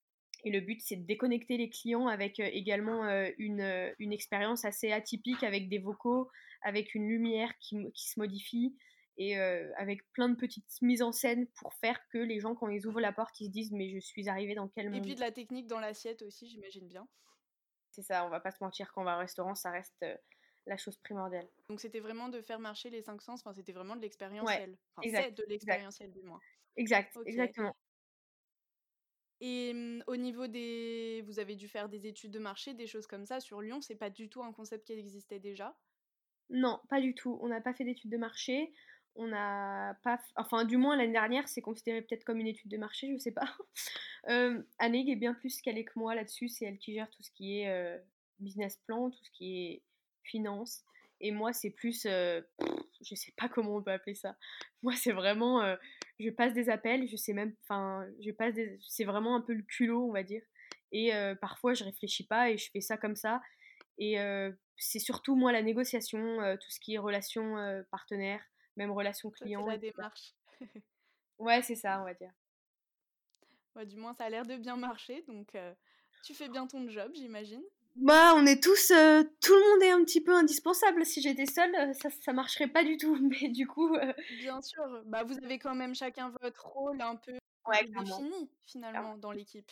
Et le but, c'est de déconnecter les clients avec euh, également euh, une, euh, une expérience assez atypique avec des vocaux, avec une lumière qui, qui se modifie et euh, avec plein de petites mises en scène pour faire que les gens, quand ils ouvrent la porte, ils se disent mais je suis arrivée dans quel Et puis monde? de la technique dans l'assiette aussi, j'imagine bien. C'est ça, on va pas se mentir, quand on va au restaurant, ça reste euh, la chose primordiale. Donc c'était vraiment de faire marcher les cinq sens, enfin c'était vraiment de Ouais, l'expérientiel. Enfin c'est exact, de exact, l'expérientiel du moins. exact, OK. exactement. Et mmh, au niveau des vous avez dû faire des études de marché, des choses comme ça sur Lyon, c'est pas du tout un concept qui existait déjà? Non, pas du tout. On n'a pas fait d'études de marché. On n'a pas f enfin, du moins l'année dernière, c'est considéré peut-être comme une étude de marché, je sais pas. Hem, Annick est bien plus calée que moi là-dessus, c'est elle qui gère tout ce qui est, heu, business plan, tout ce qui est finance et moi c'est plus, heu, je sais pas comment on peut appeler ça. Moi c'est vraiment, heu, je passe des appels, je sais même enfin, je passe des c'est vraiment un peu le culot, on va dire et heu, parfois je réfléchis pas et je fais ça comme ça et heu, c'est surtout moi la négociation, heu, tout ce qui est relations, heu, partenaires, même relations Toi, c'est clients la et cetera. démarche. Ouais, c'est ça, on va dire. Ouais, du moins ça a l'air de bien marcher, donc heu, tu fais bien ton job, j'imagine? Bah, on est tous, heu, tout le monde est un petit peu indispensable. Si j'étais seule, heu, ça ça marcherait pas du tout, mais du coup, heu Bien sûr, bah, vous avez quand même chacun votre rôle un peu ouais, clairement, défini, clairement. finalement, dans l'équipe.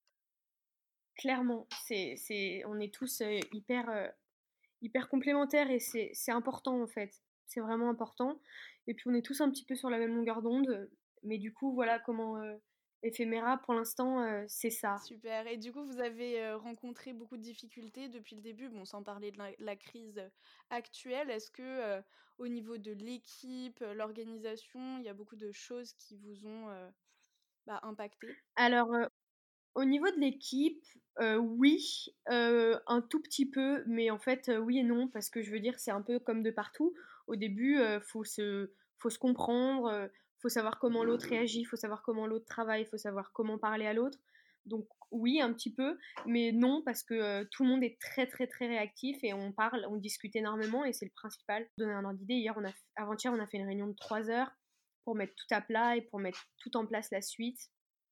Clairement, c'est c'est on est tous, heu, hyper, heu, hyper complémentaires et c'est c'est important, en fait. C'est vraiment important et puis on est tous un petit peu sur la même longueur d'onde, mais du coup, voilà comment, heu, Ephémera pour l'instant, heu, c'est ça. Super et du coup, vous avez, heu, rencontré beaucoup de difficultés depuis le début, bon, sans parler de la la crise, heu, actuelle. Est-ce que, heu, au niveau de l'équipe, heu, l'organisation, il y a beaucoup de choses qui vous ont, heu, bah, impacté? Alors, heu au niveau de l'équipe, heu, oui, heu, un tout petit peu, mais en fait, heu, oui et non, parce que je veux dire, c'est un peu comme de partout. Au début, heu, faut se faut se comprendre, heu, faut savoir comment l'autre réagit, faut savoir comment l'autre travaille, faut savoir comment parler à l'autre. Donc oui, un petit peu, mais non, parce que, heu, tout le monde est très, très, très réactif et on parle, on discute énormément et c'est le principal. Pour donner un ordre d'idée, hier on a f avant-hier, on a fait une réunion de trois heures pour mettre tout à plat et pour mettre tout en place la suite.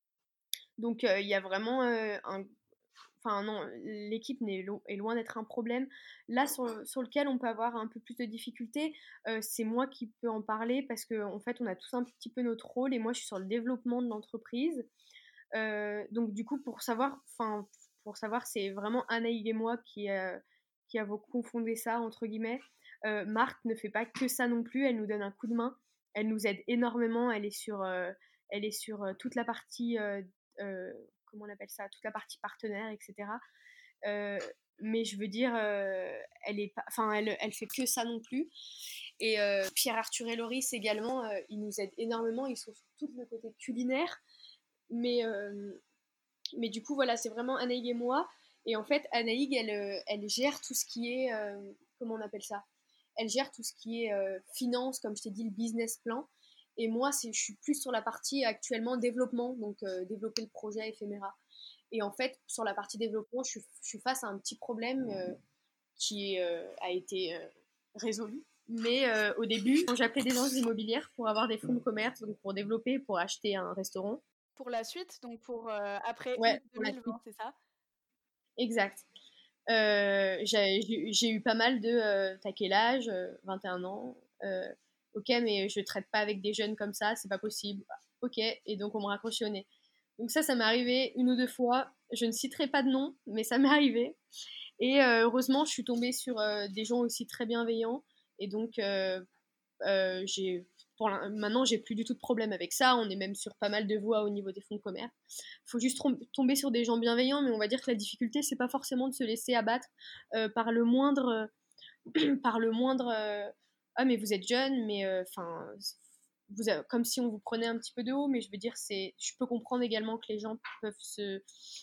Donc heu, il y a vraiment, heu, un enfin non, l'équipe n'est lo est loin d'être un problème. Là, sur sur lequel on peut avoir un peu plus de difficultés, heu, c'est moi qui peux en parler parce qu'en fait, on a tous un petit peu notre rôle et moi, je suis sur le développement de l'entreprise. Heu, donc du coup, pour savoir enfin, pour savoir, c'est vraiment Anaïg et moi qui, heu, qui avons «confondé ça» entre guillemets. Heu, Marthe ne fait pas que ça non plus, elle nous donne un coup de main. Elle nous aide énormément, elle est sur, heu, elle est sur, heu, toute la partie, heu heu, comment on appelle ça? Toute la partie partenaire et cetera. Heu, mais je veux dire, heu, elle est pas enfin, elle elle fait que ça non plus et heu, Pierre-Arthur et Loris également, heu, ils nous aident énormément, ils sont sur tout le côté culinaire mais, euh, mais du coup, voilà, c'est vraiment Anaïg et moi. Et en fait, Anaïg, elle, euh, elle gère tout ce qui est. Euh, comment on appelle ça? Elle gère tout ce qui est euh, finance, comme je t'ai dit, le business plan. Et moi, c'est, je suis plus sur la partie actuellement développement, donc euh, développer le projet éphéméra. Et en fait, sur la partie développement, je suis, je suis face à un petit problème euh, qui euh, a été euh, résolu. Mais euh, au début, quand j'appelais des agences immobilières pour avoir des fonds de commerce, donc pour développer, pour acheter un restaurant, Pour la suite, donc pour, heu, après août ouais, pour la suite, deux mille vingt, c'est ça? exact. Heu, j'ai j'ai j'ai eu pas mal de, heu: «Tu as quel âge?» heu: «vingt et un ans». Heu: «OK, mais je traite pas avec des jeunes comme ça, c'est pas possible». Bah, OK et donc on me raccrochait au nez. Donc ça, ça m'est arrivé une ou deux fois. Je ne citerai pas de nom, mais ça m'est arrivé et heu, heureusement, je suis tombée sur, heu, des gens aussi très bienveillants et donc heu euh, j'ai pour maintenant j'ai plus du tout de problème avec ça, on est même sur pas mal de voies au niveau des fonds de commerce. Faut juste tomber sur des gens bienveillants, mais on va dire que la difficulté c'est pas forcément de se laisser abattre euh, par le moindre euh, par le moindre euh, ah mais vous êtes jeune mais enfin euh, vous avez, comme si on vous prenait un petit peu de haut, mais je veux dire c'est je peux comprendre également que les gens peuvent se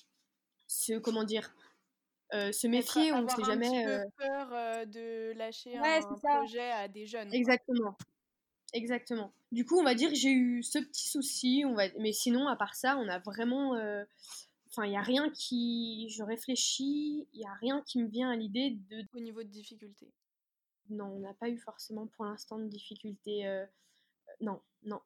se comment dire euh, se Être méfier, on avoir sait un petit jamais peu euh... peur, heu, de lâcher ouais c'est un ça projet à des jeunes, quoi. exactement. Exactement. Du coup, on va dire que j'ai eu ce petit souci, on va... mais sinon, à part ça, on a vraiment... euh, Enfin, il n'y a rien qui... Je réfléchis, il n'y a rien qui me vient à l'idée de... Au niveau de difficulté. Non, on n'a pas eu forcément pour l'instant de difficulté. euh, Non, non.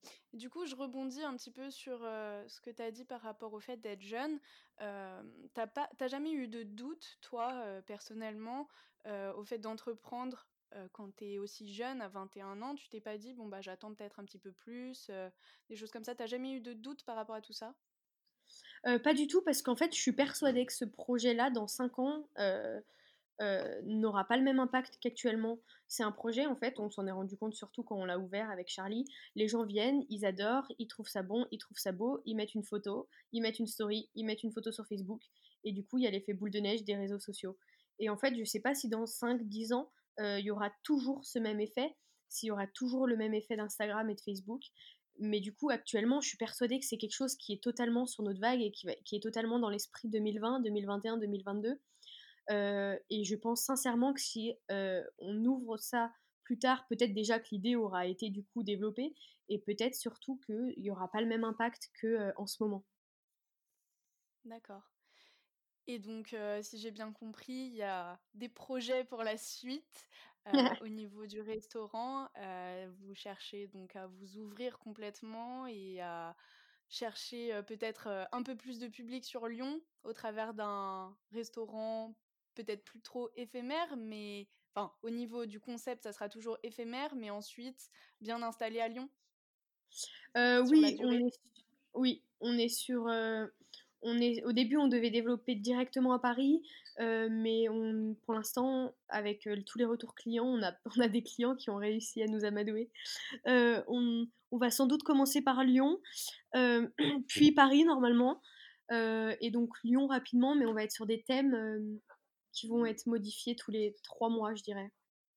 Du coup, je rebondis un petit peu sur, heu, ce que tu as dit par rapport au fait d'être jeune. Hem, tu pas tu jamais eu de doute, toi, heu, personnellement, heu, au fait d'entreprendre, heu, quand tu es aussi jeune, à vingt et un ans? Tu t'es pas dit: «Bon, bah, j'attends peut-être un petit peu plus», heu, des choses comme ça? Tu jamais eu de doute par rapport à tout ça? Heu, pas du tout parce qu'en fait, je suis persuadée que ce projet-là, dans cinq ans, heu heu, n'aura pas le même impact qu'actuellement. C'est un projet, en fait, on s'en est rendu compte surtout quand on l'a ouvert avec Charlie. Les gens viennent, ils adorent, ils trouvent ça bon, ils trouvent ça beau, ils mettent une photo, ils mettent une story, ils mettent une photo sur Facebook et du coup, il y a l'effet boule de neige des réseaux sociaux et en fait, je sais pas si dans cinq, dix ans, heu, il y aura toujours ce même effet, s'il y aura toujours le même effet d'Instagram et de Facebook. Mais du coup, actuellement, je suis persuadée que c'est quelque chose qui est totalement sur notre vague et qui va qui est totalement dans l'esprit deux mille vingt, deux mille vingt et un, deux mille vingt-deux. Heu et je pense sincèrement que si, heu, on ouvre ça plus tard, peut-être déjà que l'idée aura été du coup développée et peut-être surtout qu'il y aura pas le même impact que, heu, en ce moment. D'accord. Et donc, heu, si j'ai bien compris, il y a des projets pour la suite, heu, au niveau du restaurant. Heu, vous cherchez donc à vous ouvrir complètement et à chercher, heu, peut-être, heu, un peu plus de public sur Lyon, au travers d'un restaurant peut-être plus trop éphémère, mais enfin, au niveau du concept, ça sera toujours éphémère, mais ensuite bien installé à Lyon, Heu, sur la oui, on durée? est oui, on est sur, heu, on est au début, on devait développer directement à Paris, heu, mais on pour l'instant, avec, heu, tous les retours clients, on a on a des clients qui ont réussi à nous amadouer. Heu, on on va sans doute commencer par Lyon, heu, puis Paris normalement, heu et donc Lyon rapidement, mais on va être sur des thèmes, hem, qui vont être modifiés tous les trois mois, je dirais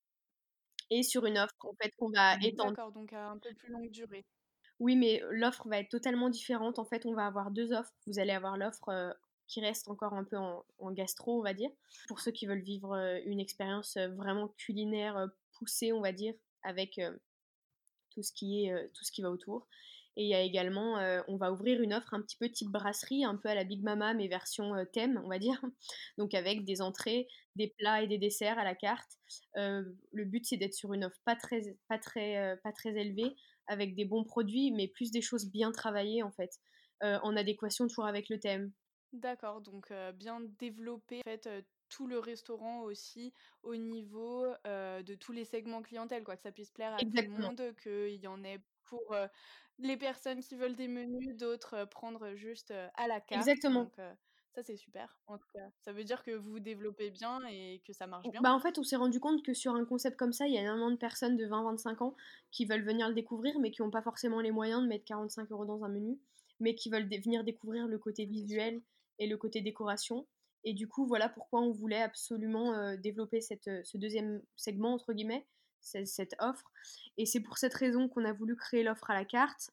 et sur une offre en fait qu'on va étendre. D'accord, donc à un peu plus longue durée. Oui, mais l'offre va être totalement différente. En fait, on va avoir deux offres. Vous allez avoir l'offre, heu, qui reste encore un peu en en gastro, on va dire, pour ceux qui veulent vivre, heu, une expérience, heu, vraiment culinaire, heu, poussée, on va dire, avec, heu, tout ce qui est, heu, tout ce qui va autour et il y a également, heu, on va ouvrir une offre un petit peu type brasserie, un peu à la Big Mama, mais version, heu, thème, on va dire. Donc avec des entrées, des plats et des desserts à la carte. Heu, le but, c'est d'être sur une offre pas très pas très, heu, pas très élevée, avec des bons produits, mais plus des choses bien travaillées, en fait, heu, en adéquation toujours avec le thème. D'accord, donc heu, bien développer en fait, heu, tout le restaurant aussi au niveau, heu, de tous les segments clientèle quoi, que ça puisse plaire à tout le Exactement, monde, qu'il y en ait pour, heu, les personnes qui veulent des menus, d'autres, heu, prendre juste, heu, à la carte exactement. donc heu, ça c'est super en tout cas. Ça veut dire que vous vous développez bien et que ça marche bien? Bah, en fait, on s'est rendu compte que sur un concept comme ça, il y a énormément de personnes de vingt vingt-cinq ans qui veulent venir le découvrir, mais qui ont pas forcément les moyens de mettre quarante-cinq euros dans un menu, mais qui veulent dé venir découvrir le côté Ça c'est visuel sûr. et le côté décoration et du coup, voilà pourquoi on voulait absolument, heu, développer cette, heu, ce deuxième «segment» entre guillemets, ce cette offre et c'est pour cette raison qu'on a voulu créer l'offre à la carte,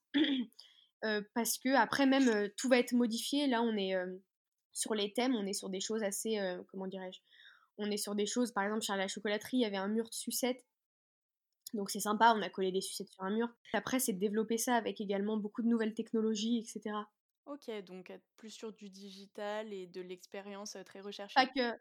heu, parce qu'après même, heu, tout va être modifié. Là, on est, hem, sur les thèmes, on est sur des choses assez, heu, comment dirais-je? On est sur des choses, par exemple, Charlie à la chocolaterie, il y avait un mur de sucettes, donc c'est sympa, on a collé des sucettes sur un mur. Après, c'est de développer ça avec également beaucoup de nouvelles technologies, et cetera. OK, donc être plus sur du digital et de l'expérience, heu, très Pas recherchée. que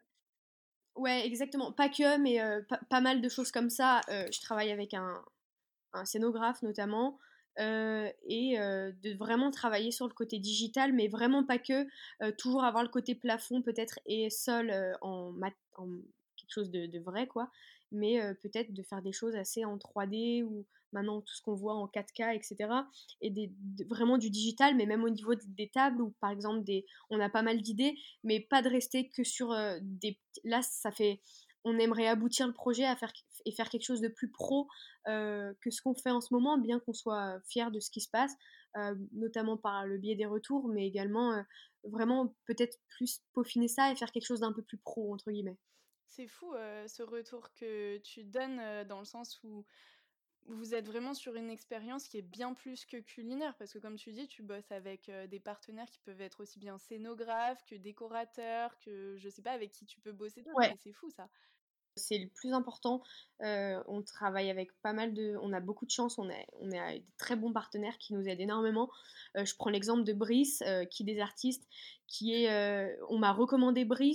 ouais, exactement, pas que, mais heu, pas pas mal de choses comme ça. Heu, je travaille avec un un scénographe notamment, heu et heu, de vraiment travailler sur le côté digital, mais vraiment pas que, heu, toujours avoir le côté plafond peut-être et sol, heu, en mat en quelque chose de de vrai quoi, mais heu, peut-être de faire des choses assez en trois D ou maintenant tout ce qu'on voit en quatre K et cetera et des d vraiment du digital, mais même au niveau d des tables ou par exemple des on a pas mal d'idées, mais pas de rester que sur, heu, des là ça fait on aimerait aboutir le projet à faire et faire quelque chose de plus pro, heu, que ce qu'on fait en ce moment, bien qu'on soit fiers de ce qui se passe, heu, notamment par le biais des retours, mais également, heu, vraiment peut-être plus peaufiner ça et faire quelque chose d'un peu plus «pro» entre guillemets. C'est fou, heu, ce retour que tu donnes, heu, dans le sens où vous êtes vraiment sur une expérience qui est bien plus que culinaire parce que comme tu dis, tu bosses avec, heu, des partenaires qui peuvent être aussi bien scénographes que décorateurs, que je sais pas avec qui tu peux bosser d'autre, Ouais, mais c'est fou ça. c'est le plus important, heu, on travaille avec pas mal de on a beaucoup de chance, on est on est avec des très bons partenaires qui nous aident énormément. Heu, je prends l'exemple de Brice, heu, qui est des artistes, qui est, heu on m'a recommandé Brice,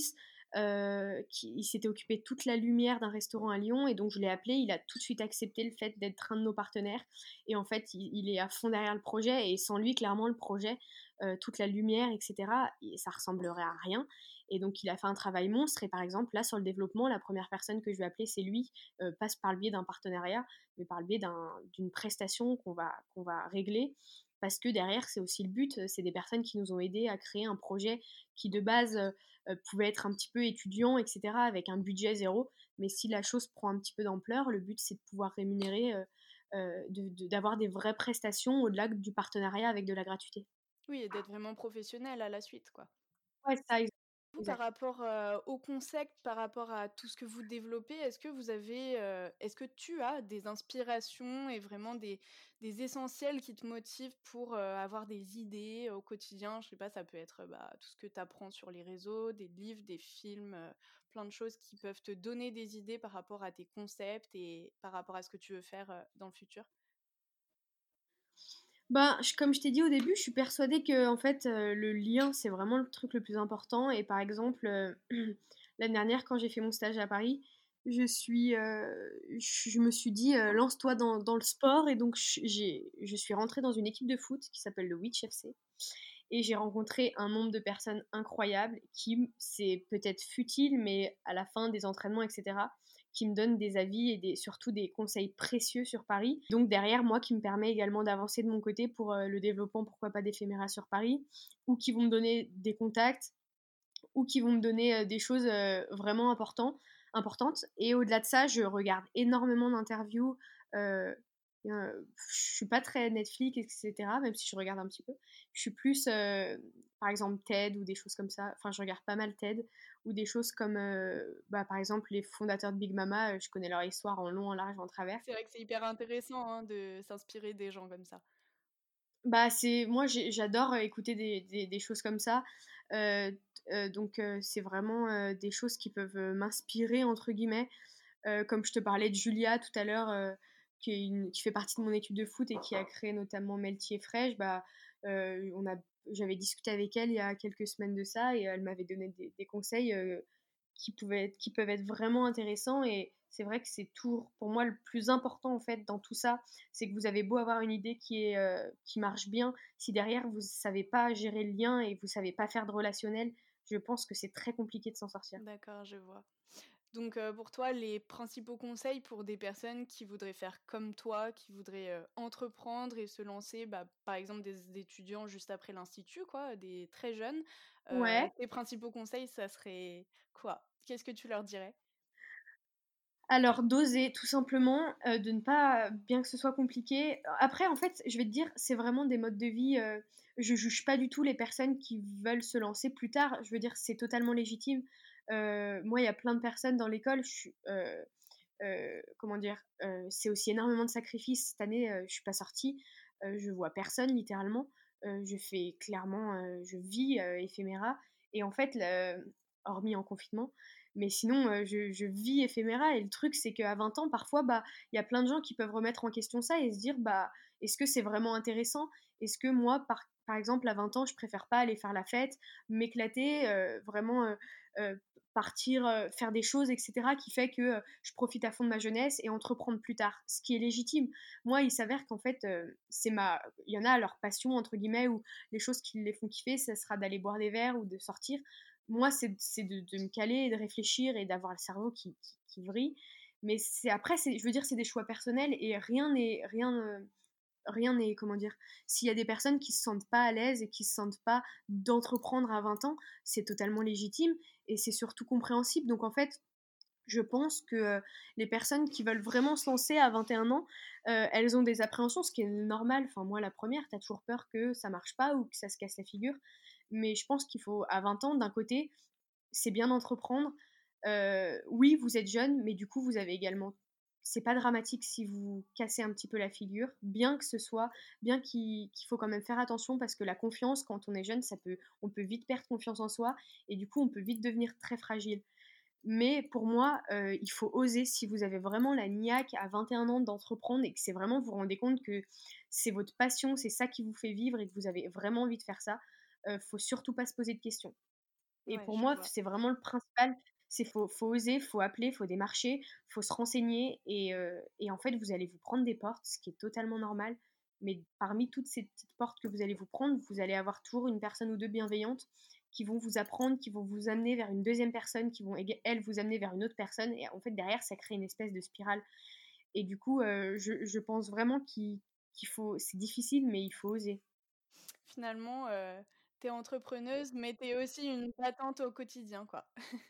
euh, qui il s'était occupé de toute la lumière d'un restaurant à Lyon, et donc je l'ai appelé, il a tout de suite accepté le fait d'être un de nos partenaires, et en fait il, il est à fond derrière le projet, et sans lui clairement le projet, euh, toute la lumière, et cetera, ça ressemblerait à rien. Et donc il a fait un travail monstre, et par exemple là sur le développement, la première personne que je vais appeler c'est lui, euh, passe par le biais d'un partenariat, mais par le biais d'un, d'une prestation qu'on va, qu'on va régler, parce que derrière c'est aussi le but, c'est des personnes qui nous ont aidés à créer un projet qui de base euh, pouvait être un petit peu étudiant, et cetera, avec un budget zéro, mais si la chose prend un petit peu d'ampleur, le but c'est de pouvoir rémunérer, euh, euh, de, de, d'avoir des vraies prestations au-delà du partenariat avec de la gratuité. Oui, et d'être vraiment professionnel à la suite, quoi. Ouais, ça, Vous, par exact. rapport euh, au concept, par rapport à tout ce que vous développez, est-ce que vous avez, euh, est-ce que tu as des inspirations et vraiment des, des essentiels qui te motivent pour euh, avoir des idées au quotidien? Je sais pas, ça peut être bah, tout ce que tu apprends sur les réseaux, des livres, des films, euh, plein de choses qui peuvent te donner des idées par rapport à tes concepts et par rapport à ce que tu veux faire euh, dans le futur. Ben, je- comme je t'ai dit au début, je suis persuadée que en fait, euh, le lien, c'est vraiment le truc le plus important. Et par exemple, euh, l'année dernière, quand j'ai fait mon stage à Paris, je suis, euh, je, je me suis dit, euh, lance-toi dans, dans le sport. Et donc, je- j'ai, je suis rentrée dans une équipe de foot qui s'appelle le Witch F C. Et j'ai rencontré un nombre de personnes incroyables qui, c'est peut-être futile, mais à la fin des entraînements, et cetera, qui me donnent des avis et des, surtout des conseils précieux sur Paris. Donc derrière, moi, qui me permet également d'avancer de mon côté pour euh, le développement, pourquoi pas, d'éphéméra sur Paris, ou qui vont me donner des contacts, ou qui vont me donner euh, des choses euh, vraiment importantes, importantes. Et au-delà de ça, je regarde énormément d'interviews. Euh, euh, je suis pas très Netflix, et cetera, même si je regarde un petit peu. Je suis plus, euh, par exemple, TED ou des choses comme ça. Enfin, je regarde pas mal TED ou des choses comme, euh, bah, par exemple, les fondateurs de Big Mama. euh, Je connais leur histoire en long, en large, en travers. C'est vrai que c'est hyper intéressant hein, de s'inspirer des gens comme ça. Bah, c'est moi j'ai j'adore, heu, écouter des des des choses comme ça, heu heu, donc heu, c'est vraiment, heu, des choses qui peuvent, heu, «m'inspirer» entre guillemets, heu, comme je te parlais de Julia tout à l'heure, heu, qui est une qui fait partie de mon équipe de foot et qui a créé notamment Melty et Fresh, bah, heu, on a j'avais discuté avec elle il y a quelques semaines de ça, et elle m'avait donné des des conseils, heu, qui pouvaient être qui peuvent être vraiment intéressants. Et c'est vrai que c'est tout pour moi le plus important en fait dans tout ça, c'est que vous avez beau avoir une idée qui est, heu, qui marche bien, si derrière vous savez pas gérer le lien et vous savez pas faire de relationnel, je pense que c'est très compliqué de s'en sortir. D'accord, je vois. Donc euh, pour toi, les principaux conseils pour des personnes qui voudraient faire comme toi, qui voudraient euh, entreprendre et se lancer, bah, par exemple des étudiants juste après l'institut, quoi, des très jeunes, euh, Ouais. tes principaux conseils, ça serait quoi? Qu'est-ce que tu leur dirais? Alors d'oser tout simplement, heu, de ne pas bien que ce soit compliqué, après en fait, je vais te dire, c'est vraiment des modes de vie, heu, je juge pas du tout les personnes qui veulent se lancer plus tard, je veux dire, c'est totalement légitime. Heu, moi, il y a plein de personnes dans l'école, je suis, heu heu, comment dire? Heu, c'est aussi énormément de sacrifices. Cette année, heu, je suis pas sortie, heu, je vois personne littéralement, heu, je fais clairement, heu, je vis, heu, éphéméra, et en fait, le hormis en confinement, mais sinon, heu, je je vis éphéméra, et le truc, c'est qu'à vingt ans, parfois, bah, il y a plein de gens qui peuvent remettre en question ça et se dire: «Bah, est-ce que c'est vraiment intéressant? Est-ce que moi, par par exemple, à vingt ans, je préfère pas aller faire la fête, m'éclater, heu, vraiment, heu heu, partir, heu, faire des choses et cetera qui fait que, heu, je profite à fond de ma jeunesse et entreprendre plus tard?» Ce qui est légitime. Moi, il s'avère qu'en fait, heu, c'est ma il y en a leur «passion» entre guillemets, ou les choses qui les font kiffer, ça sera d'aller boire des verres ou de sortir. Moi, c'est c'est de, de me caler et de réfléchir et d'avoir le cerveau qui, qui, qui vrille. Mais c'est après, c'est, je veux dire, c'est des choix personnels et rien n'est, rien, euh, rien n'est, comment dire, s'il y a des personnes qui se sentent pas à l'aise et qui se sentent pas d'entreprendre à vingt ans, c'est totalement légitime et c'est surtout compréhensible. Donc en fait, je pense que euh, les personnes qui veulent vraiment se lancer à vingt et un ans, euh, elles ont des appréhensions, ce qui est normal. Enfin, moi, la première, t'as toujours peur que ça marche pas ou que ça se casse la figure. Mais je pense qu'il faut, à vingt ans, d'un côté, c'est bien d'entreprendre. Euh, oui, vous êtes jeune, mais du coup, vous avez également. C'est pas dramatique si vous cassez un petit peu la figure, bien que ce soit, bien qu'il qu'il faut quand même faire attention parce que la confiance, quand on est jeune, ça peut, on peut vite perdre confiance en soi et du coup, on peut vite devenir très fragile. Mais pour moi, euh, il faut oser si vous avez vraiment la niaque à vingt et un ans d'entreprendre et que c'est vraiment, vous vous rendez compte que c'est votre passion, c'est ça qui vous fait vivre et que vous avez vraiment envie de faire ça, euh, faut surtout pas se poser de questions. Et Ouais, pour je moi, vois. c'est vraiment le principal, c'est faut faut oser, faut appeler, faut démarcher, faut se renseigner et heu et en fait, vous allez vous prendre des portes, ce qui est totalement normal. Mais parmi toutes ces petites portes que vous allez vous prendre, vous allez avoir toujours une personne ou deux bienveillantes qui vont vous apprendre, qui vont vous amener vers une deuxième personne, qui vont éga elles, vous amener vers une autre personne et en fait, derrière, ça crée une espèce de spirale et du coup, heu, je je pense vraiment qu'il qu'il faut c'est difficile, mais il faut oser. Finalement, heu, tu es entrepreneuse, mais tu es aussi une battante au quotidien, quoi.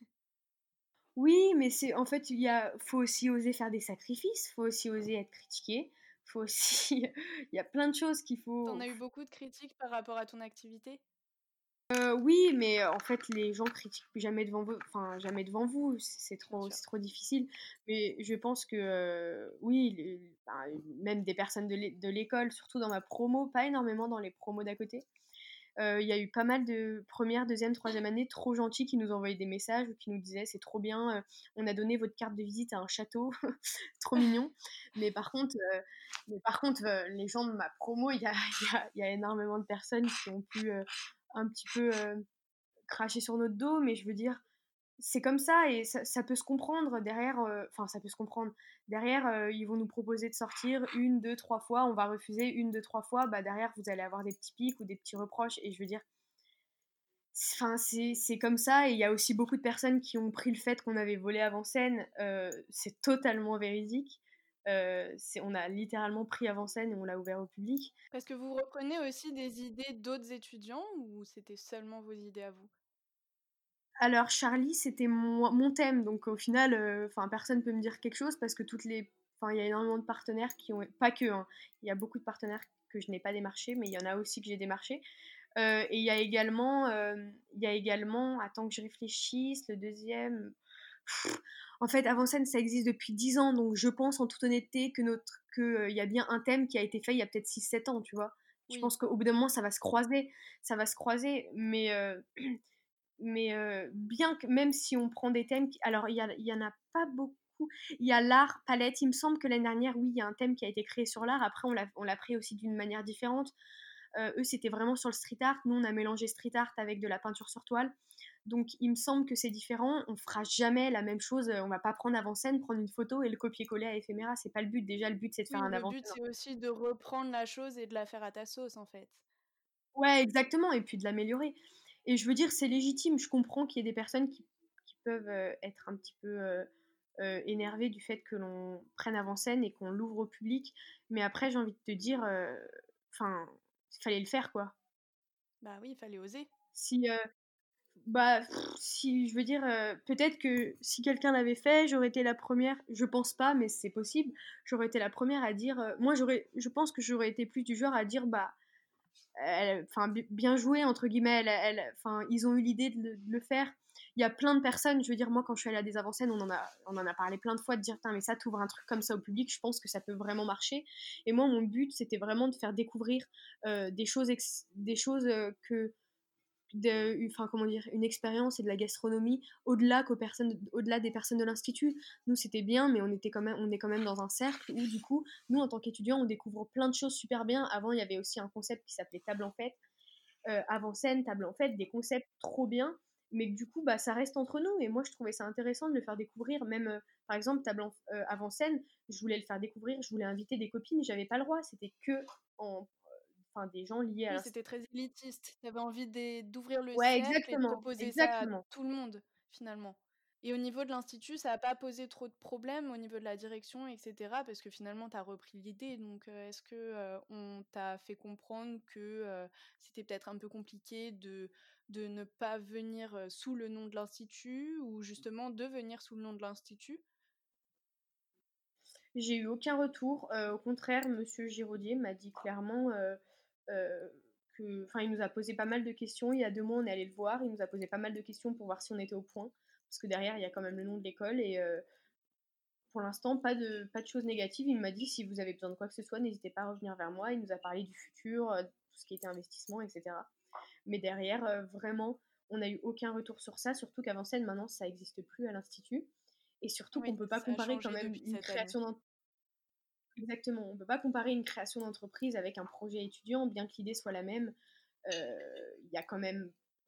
Oui, mais c'est en fait, il y a faut aussi oser faire des sacrifices, faut aussi oser être critiqué, faut aussi il y a plein de choses qu'il Tu en faut as eu beaucoup de critiques par rapport à ton activité? heu, oui, mais en fait, les gens critiquent jamais devant vous enfin, jamais devant vous, c'est c'est Bien trop sûr. c'est trop difficile. Mais je pense que, heu, oui, les enfin, même des personnes de l'é de l'école, surtout dans ma promo, pas énormément dans les promos d'à côté. Heu, il y a eu pas mal de première, deuxième, troisième année trop gentils qui nous envoyaient des messages ou qui nous disaient: «C'est trop bien, heu, on a donné votre carte de visite à un château». Trop mignon. Mais par contre, heu, mais par contre, heu, les gens de ma promo, il y a il y a il y a énormément de personnes qui ont pu, heu, un petit peu, heu, cracher sur notre dos, mais je veux dire, c'est comme ça et ça ça peut se comprendre derrière, heu, enfin ça peut se comprendre. Derrière, heu, ils vont nous proposer de sortir une, deux, trois fois, on va refuser une, deux, trois fois, bah, derrière vous allez avoir des petits pics ou des petits reproches et je veux dire, enfin c'est c'est comme ça et il y a aussi beaucoup de personnes qui ont pris le fait qu'on avait volé avant-scène, heu, c'est totalement véridique. Heu, c'est on a littéralement pris avant-scène et on l'a ouvert au public. Parce que vous reprenez aussi des idées d'autres étudiants ou c'était seulement vos idées à vous? Alors Charlie, c'était moi mon thème, donc au final, heu, enfin personne peut me dire quelque chose parce que toutes les enfin il y a énormément de partenaires qui ont pas que, hein, il y a beaucoup de partenaires que je n'ai pas démarchés, mais il y en a aussi que j'ai démarchés. Heu et il y a également, hem, il y a également attends que je réfléchisse, le deuxième. En fait, Avant-Scène, ça existe depuis dix ans, donc je pense en toute honnêteté que notre que, heu, il y a bien un thème qui a été fait il y a peut-être six sept ans, tu vois? Je Oui. pense qu'au bout d'un moment, ça va se croiser, ça va se croiser, mais heu mais heu, bien que même si on prend des thèmes qui alors il y a il y en a pas beaucoup. Il y a l'art palette, il me semble que l'année dernière, oui, il y a un thème qui a été créé sur l'art. Après, on l'a on l'a pris aussi d'une manière différente. Heu, eux, c'était vraiment sur le street art. Nous, on a mélangé street art avec de la peinture sur toile. Donc il me semble que c'est différent. On fera jamais la même chose, heu, on va pas prendre avant-scène, prendre une photo et le copier-coller à Ephémera, c'est pas le but. Déjà, le but, c'est de faire Oui, un le but, avant-scène. c'est aussi de reprendre la chose et de la faire à ta sauce, en fait. Ouais, exactement et puis de l'améliorer et je veux dire, c'est légitime. Je comprends qu'il y ait des personnes qui qui peuvent, heu, être un petit peu, heu heu, énervées du fait que l'on prenne avant-scène et qu'on l'ouvre au public. Mais après, j'ai envie de te dire, heu, enfin, il fallait le faire, quoi. Bah oui, il fallait oser. Si, heu, bah, pff, si je veux dire, heu, peut-être que si quelqu'un l'avait fait, j'aurais été la première. Je pense pas, mais c'est possible. J'aurais été la première à dire, heu moi, j'aurais je pense que j'aurais été plus du genre à dire: «Bah, elle, enfin, bi- bien joué entre guillemets, elle, elle- enfin, ils ont eu l'idée de le, de le faire. Il y a plein de personnes, je veux dire, moi quand je suis allée à des avant-scènes, on en a, on en a parlé plein de fois, de dire, putain, mais ça t'ouvre un truc comme ça au public, je pense que ça peut vraiment marcher. Et moi, mon but, c'était vraiment de faire découvrir euh, des choses, ex- des choses euh, que, de, enfin comment dire, une expérience et de la gastronomie au-delà qu'aux personnes, au-delà des personnes de l'institut. Nous c'était bien, mais on était quand même, on est quand même dans un cercle où du coup, nous en tant qu'étudiants, on découvre plein de choses super bien. Avant, il y avait aussi un concept qui s'appelait table en fête, euh, avant scène, table en fête, des concepts trop bien. Mais du coup, bah, ça reste entre nous. Et moi, je trouvais ça intéressant de le faire découvrir. Même, euh, par exemple, table en, euh, avant scène, je voulais le faire découvrir. Je voulais inviter des copines. J'avais pas le droit. C'était que en, enfin, des gens liés à Oui, l'institut. c'était très élitiste. Tu avais envie d'é d'ouvrir le Ouais, cercle et de exactement, proposer ça à exactement. tout le monde, finalement. Et au niveau de l'institut, ça a pas posé trop de problèmes au niveau de la direction et cetera? Parce que finalement, tu as repris l'idée, donc heu, est-ce que, heu, on t'a fait comprendre que, heu, c'était peut-être un peu compliqué de de ne pas venir, heu, sous le nom de l'institut ou justement de venir sous le nom de l'institut? J'ai eu aucun retour. Euh, au contraire, Monsieur Giraudier m'a dit clairement euh, euh, que, enfin, il nous a posé pas mal de questions. Il y a deux mois, on est allé le voir. Il nous a posé pas mal de questions pour voir si on était au point, parce que derrière, il y a quand même le nom de l'école et euh, pour l'instant, pas de, pas de choses négatives. Il m'a dit si vous avez besoin de quoi que ce soit, n'hésitez pas à revenir vers moi. Il nous a parlé du futur, euh, tout ce qui était investissement, et cetera. Mais derrière, euh, vraiment, on n'a eu aucun retour sur ça, surtout qu'avant scène, maintenant, ça n'existe plus à l'Institut. Et surtout qu'on Oui, ne peut pas ça a comparer quand changé même depuis une cette année. création d'entreprise. Exactement, on ne peut pas comparer une création d'entreprise avec un projet étudiant, bien que l'idée soit la même. Euh, Il y a quand même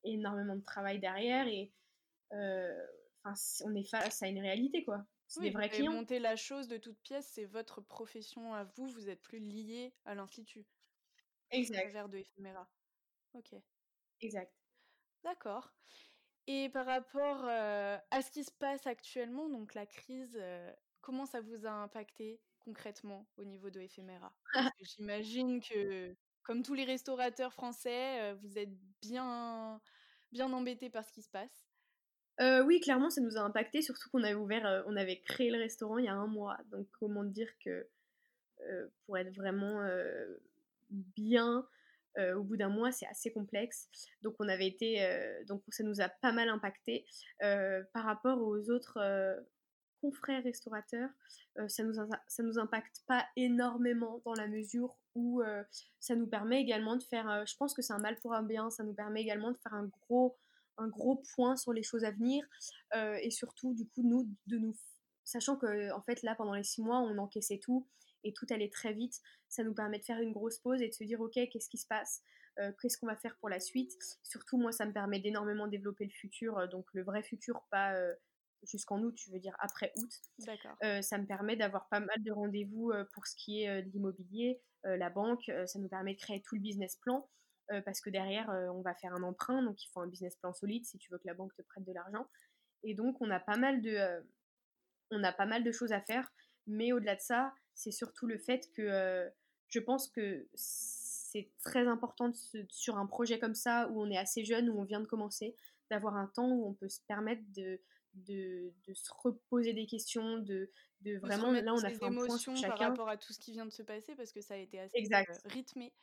énormément de travail derrière et euh, enfin, on est face à une réalité, quoi. C'est Oui, des vous vrais avez clients. monté la chose de toute pièce, c'est votre profession à vous, vous êtes plus lié à l'institut au Exact, travers de Ephéméra. Ok, exact. d'accord. Et par rapport euh, à ce qui se passe actuellement, donc la crise, euh, comment ça vous a impacté concrètement au niveau de Ephéméra? Parce que j'imagine que, comme tous les restaurateurs français, euh, vous êtes bien, bien embêtés par ce qui se passe. Euh, oui, clairement, ça nous a impacté, surtout qu'on avait ouvert, euh, on avait créé le restaurant il y a un mois. Donc, comment dire que euh, pour être vraiment euh, bien euh, au bout d'un mois, c'est assez complexe. Donc, on avait été, euh, donc ça nous a pas mal impacté euh, par rapport aux autres euh, confrères restaurateurs. Euh, ça nous ça nous impacte pas énormément dans la mesure où euh, ça nous permet également de faire. Euh, je pense que c'est un mal pour un bien. Ça nous permet également de faire un gros un gros point sur les choses à venir euh, et surtout du coup nous de nous sachant que en fait là pendant les six mois on encaissait tout et tout allait très vite, ça nous permet de faire une grosse pause et de se dire ok, qu'est-ce qui se passe, euh, qu'est-ce qu'on va faire pour la suite. Surtout moi ça me permet d'énormément développer le futur, euh, donc le vrai futur, pas euh, jusqu'en août, je veux dire après août. D'accord. Euh, ça me permet d'avoir pas mal de rendez-vous euh, pour ce qui est euh, de l'immobilier, euh, la banque, euh, ça nous permet de créer tout le business plan. Euh, parce que derrière, euh, on va faire un emprunt, donc il faut un business plan solide si tu veux que la banque te prête de l'argent. Et donc, on a pas mal de, euh, on a pas mal de choses à faire. Mais au-delà de ça, c'est surtout le fait que euh, je pense que c'est très important de se- sur un projet comme ça, où on est assez jeune, où on vient de commencer, d'avoir un temps où on peut se permettre de, de, de se reposer des questions, de, de De se vraiment, remettre là, de on a ses fait un point sur émotions par chacun. rapport à tout ce qui vient de se passer, parce que ça a été assez euh, Exact, rythmé.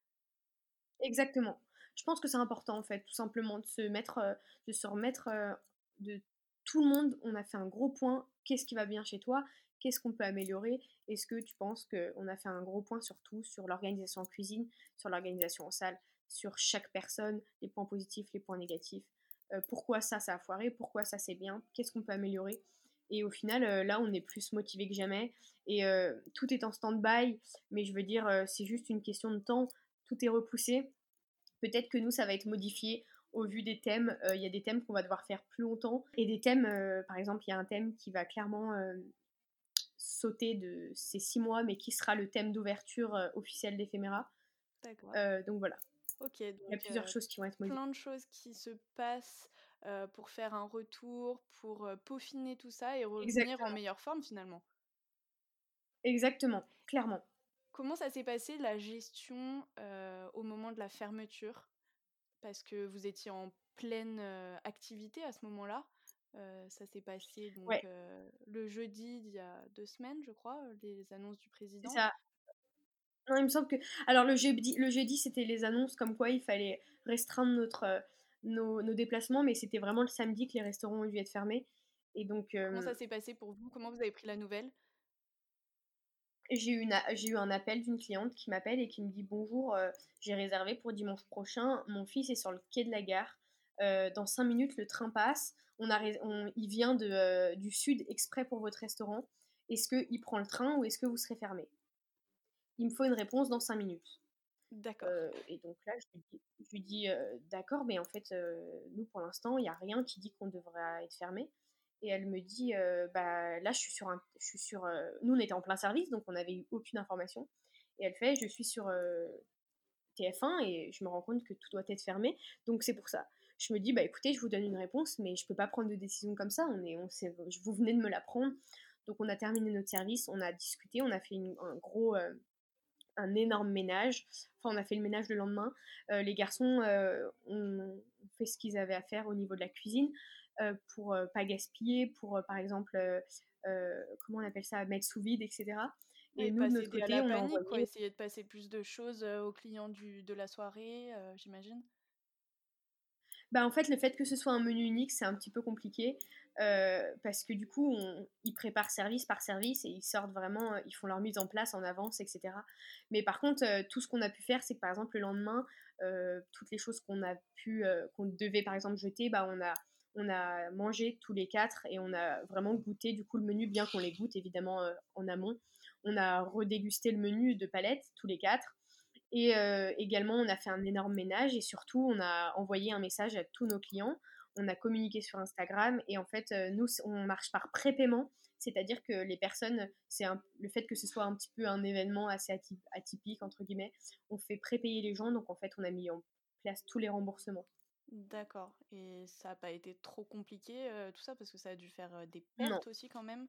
exactement. Je pense que c'est important, en fait, tout simplement, de se mettre, euh, de se remettre euh, de tout le monde. On a fait un gros point. Qu'est-ce qui va bien chez toi? Qu'est-ce qu'on peut améliorer? Est-ce que tu penses qu'on a fait un gros point sur tout, sur l'organisation en cuisine, sur l'organisation en salle, sur chaque personne, les points positifs, les points négatifs? Euh, pourquoi ça, ça a foiré? Pourquoi ça, c'est bien? Qu'est-ce qu'on peut améliorer? Et au final, euh, là, on est plus motivé que jamais. Et euh, tout est en stand-by, mais je veux dire, euh, c'est juste une question de temps. Tout est repoussé. Peut-être que nous, ça va être modifié au vu des thèmes. Euh, Il y a des thèmes qu'on va devoir faire plus longtemps. Et des thèmes, euh, par exemple, il y a un thème qui va clairement euh, sauter de ces six mois, mais qui sera le thème d'ouverture euh, officielle d'Ephéméra. D'accord. Euh, donc voilà, Ok, il y a donc plusieurs euh, choses qui vont être modifiées. plein de choses qui se passent euh, pour faire un retour, pour euh, peaufiner tout ça et revenir en Exactement, meilleure forme finalement. exactement, clairement. Comment ça s'est passé la gestion euh, au moment de la fermeture? Parce que vous étiez en pleine euh, activité à ce moment-là. Euh, ça s'est passé donc Ouais, euh, le jeudi d'il y a deux semaines, je crois, euh, les annonces du c'est président. ça. Non, il me semble que. Alors, le jeudi, le jeudi c'était les annonces comme quoi il fallait restreindre notre, euh, nos, nos déplacements, mais c'était vraiment le samedi que les restaurants ont dû être fermés. Et donc, Comment euh, ça s'est passé pour vous? Comment vous avez pris la nouvelle? j'ai eu, une a- j'ai eu un appel d'une cliente qui m'appelle et qui me dit bonjour, euh, j'ai réservé pour dimanche prochain, mon fils est sur le quai de la gare. Euh, dans cinq minutes, le train passe. On a, rais- on- il vient de, euh, du sud exprès pour votre restaurant. Est-ce qu'il prend le train ou est-ce que vous serez fermé? Il me faut une réponse dans cinq minutes. D'accord. Euh, et donc là, je lui dis, je lui dis, euh, d'accord, mais en fait, euh, nous, pour l'instant, il n'y a rien qui dit qu'on devrait être fermé. Et elle me dit, euh, bah là, je suis sur un, je suis sur, euh, nous, on était en plein service, donc on n'avait eu aucune information. Et elle fait, je suis sur euh, T F un et je me rends compte que tout doit être fermé, donc c'est pour ça. Je me dis, bah écoutez, je vous donne une réponse, mais je peux pas prendre de décision comme ça. On est, on sait, vous venez de me la prendre. Donc on a terminé notre service, on a discuté, on a fait une- un gros, euh, un énorme ménage. Enfin, on a fait le ménage le lendemain. Euh, les garçons euh, ont fait ce qu'ils avaient à faire au niveau de la cuisine euh, pour euh, pas gaspiller, pour euh, par exemple, euh, euh, comment on appelle ça, mettre sous vide, et cetera. Et Et nous, pas de notre céder à côté, la on a panique, quoi. envoyé. Essayer de passer plus de choses euh, aux clients du, de la soirée, euh, j'imagine. Bah, en fait, le fait que ce soit un menu unique, c'est un petit peu compliqué euh, parce que du coup, on, ils préparent service par service et ils sortent vraiment, euh, ils font leur mise en place en avance, et cetera. Mais par contre, euh, tout ce qu'on a pu faire, c'est que par exemple, le lendemain, euh, toutes les choses qu'on a pu, euh, qu'on devait par exemple jeter, bah, on a, on a mangé tous les quatre et on a vraiment goûté du coup le menu, bien qu'on les goûte évidemment euh, en amont. On a redégusté le menu de palette tous les quatre Et euh, également, on a fait un énorme ménage et surtout, on a envoyé un message à tous nos clients. On a communiqué sur Instagram et en fait, euh, nous, on marche par prépaiement, c'est-à-dire que les personnes, c'est un- le fait que ce soit un petit peu un événement assez atyp- atypique, entre guillemets, on fait prépayer les gens, donc en fait, on a mis en place tous les remboursements. D'accord. Et ça n'a pas été trop compliqué, euh, tout ça, parce que ça a dû faire euh, des Non. pertes aussi quand même,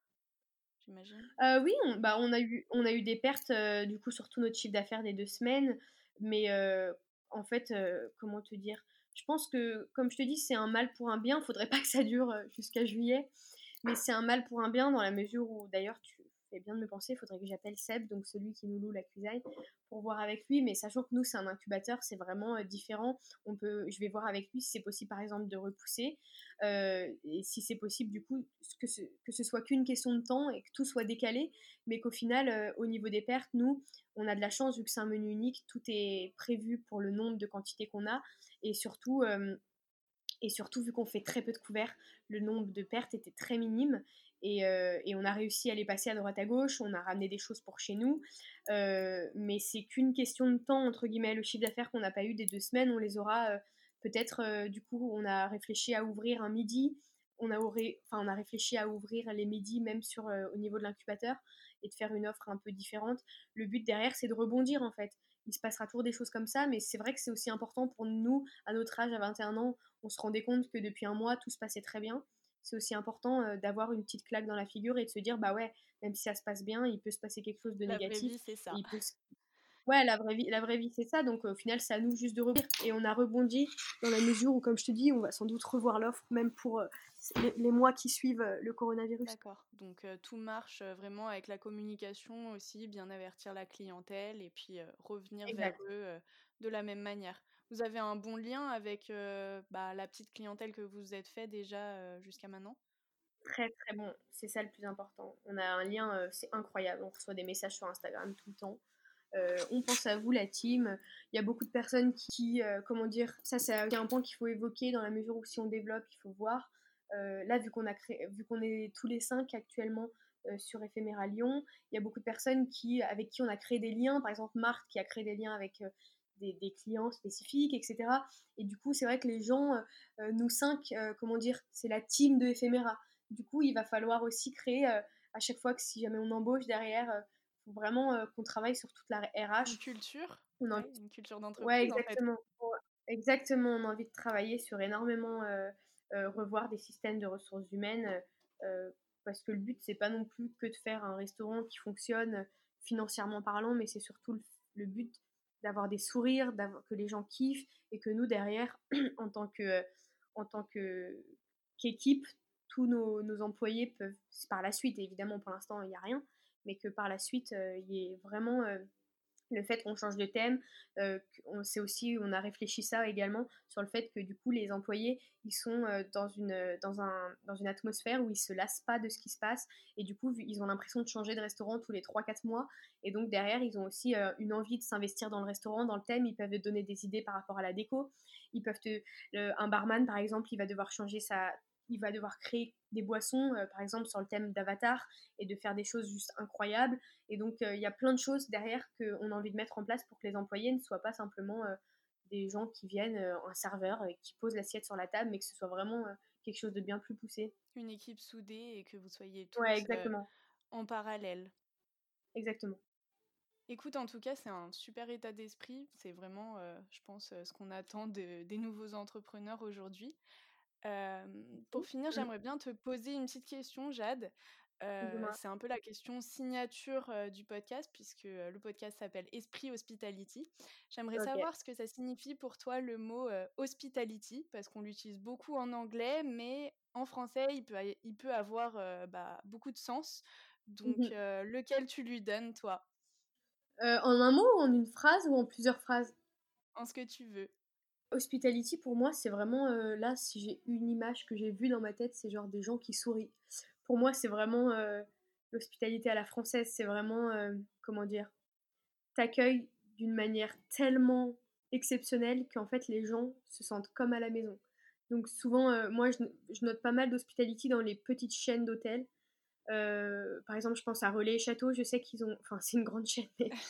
j'imagine. Euh, oui, on, bah, on, a eu, on a eu des pertes, euh, du coup, sur tout notre chiffre d'affaires des deux semaines. Mais euh, en fait, euh, comment te dire? Je pense que, comme je te dis, c'est un mal pour un bien. Il faudrait pas que ça dure euh, jusqu'à juillet. Mais c'est un mal pour un bien dans la mesure où, d'ailleurs, tu fais bien de me penser, il faudrait que j'appelle Seb, donc celui qui nous loue la cuisine, pour voir avec lui. Mais sachant que nous, c'est un incubateur, c'est vraiment euh, différent. On peut, je vais voir avec lui si c'est possible, par exemple, de repousser. Euh, et si c'est possible, du coup, que ce, que ce soit qu'une question de temps et que tout soit décalé. Mais qu'au final, euh, au niveau des pertes, nous, on a de la chance, vu que c'est un menu unique, tout est prévu pour le nombre de quantités qu'on a. Et surtout, euh, et surtout, vu qu'on fait très peu de couverts, le nombre de pertes était très minime. Et, euh, et on a réussi à les passer à droite à gauche, on a ramené des choses pour chez nous. Euh, mais c'est qu'une question de temps, entre guillemets. Le chiffre d'affaires qu'on n'a pas eu des deux semaines, on les aura euh, peut-être, euh, du coup, on a réfléchi à ouvrir un midi. On a, auré, enfin, on a réfléchi à ouvrir les midis, même sur, euh, au niveau de l'incubateur, et de faire une offre un peu différente. Le but derrière, c'est de rebondir, en fait. Il se passera toujours des choses comme ça, mais c'est vrai que c'est aussi important pour nous, à notre âge, à vingt et un ans, on se rendait compte que depuis un mois, tout se passait très bien. C'est aussi important euh, d'avoir une petite claque dans la figure et de se dire, bah ouais, même si ça se passe bien, il peut se passer quelque chose de La vraie négatif. vie, c'est ça. Et il peut se... Ouais, la vraie vie, la vraie vie c'est ça. Donc euh, au final, c'est à nous juste de rebondir. Et on a rebondi dans la mesure où, comme je te dis, on va sans doute revoir l'offre, même pour euh, les, les mois qui suivent euh, le coronavirus. D'accord. Donc euh, tout marche euh, vraiment avec la communication aussi, bien avertir la clientèle et puis euh, revenir vers Exact. eux euh, de la même manière. Vous avez un bon lien avec euh, bah, la petite clientèle que vous vous êtes fait déjà euh, jusqu'à maintenant? Très très bon, c'est ça le plus important. On a un lien, euh, c'est incroyable. On reçoit des messages sur Instagram tout le temps. Euh, on pense à vous, la team. Il y a beaucoup de personnes qui, qui, euh, comment dire, ça c'est un point qu'il faut évoquer dans la mesure où si on développe, il faut voir. Euh, là, vu qu'on a créé, vu qu'on est tous les cinq actuellement euh, sur Ephéméra Lyon, il y a beaucoup de personnes qui, avec qui on a créé des liens. Par exemple, Marc qui a créé des liens avec euh, des, des, clients spécifiques, et cetera. Et du coup, c'est vrai que les gens, euh, nous cinq, euh, comment dire, c'est la team de Ephéméra. Du coup, il va falloir aussi créer euh, à chaque fois que si jamais on embauche derrière. Euh, faut vraiment euh, qu'on travaille sur toute la R Une H. culture? On a Ouais, envie de... une culture Ouais, d'entreprise en fait. exactement. Ouais, exactement, on a envie de travailler sur énormément, euh, euh, revoir des systèmes de ressources humaines, euh, parce que le but, c'est pas non plus que de faire un restaurant qui fonctionne financièrement parlant, mais c'est surtout le, le but d'avoir des sourires, d'avoir, que les gens kiffent, et que nous, derrière, en tant que, en tant que, qu'équipe, tous nos, nos employés peuvent, par la suite, évidemment, pour l'instant, il n'y a rien, mais que par la suite, euh, il y ait vraiment euh, le fait qu'on change de thème, euh, on sait aussi, on a réfléchi ça également sur le fait que du coup les employés ils sont euh, dans une dans un dans une atmosphère où ils se lassent pas de ce qui se passe et du coup ils ont l'impression de changer de restaurant tous les trois quatre mois et donc derrière ils ont aussi euh, une envie de s'investir dans le restaurant, dans le thème, ils peuvent te donner des idées par rapport à la déco, ils peuvent te le, un barman par exemple il va devoir changer sa il va devoir créer des boissons, euh, par exemple sur le thème d'Avatar, et de faire des choses juste incroyables. Et donc, il euh, y a plein de choses derrière qu'on a envie de mettre en place pour que les employés ne soient pas simplement euh, des gens qui viennent, euh, un serveur, et qui posent l'assiette sur la table, mais que ce soit vraiment euh, quelque chose de bien plus poussé. Une équipe soudée et que vous soyez Ouais, tous euh, exactement. en parallèle. Exactement. Écoute, en tout cas, c'est un super état d'esprit. C'est vraiment, euh, je pense, euh, ce qu'on attend de- des nouveaux entrepreneurs aujourd'hui. Euh, pour finir, Mmh. j'aimerais bien te poser une petite question, Jade. Euh, Dis-moi. c'est un peu la question signature euh, du podcast, puisque euh, le podcast s'appelle Esprit Hospitality. J'aimerais Ok. savoir ce que ça signifie pour toi le mot euh, hospitality, parce qu'on l'utilise beaucoup en anglais, mais en français, il peut, il peut avoir euh, bah, beaucoup de sens. Donc, Mhm. euh, lequel tu lui donnes, toi, Euh, en un mot, en une phrase ou en plusieurs phrases? en ce que tu veux? Hospitality, pour moi, c'est vraiment, euh, là, si j'ai une image que j'ai vue dans ma tête, c'est genre des gens qui sourient. Pour moi, c'est vraiment euh, l'hospitalité à la française. C'est vraiment, euh, comment dire, t'accueille d'une manière tellement exceptionnelle qu'en fait les gens se sentent comme à la maison. Donc souvent, euh, moi je, je note pas mal d'hospitality dans les petites chaînes d'hôtels. Euh, par exemple, je pense à Relais et Château, je sais qu'ils ont, enfin c'est une grande chaîne, mais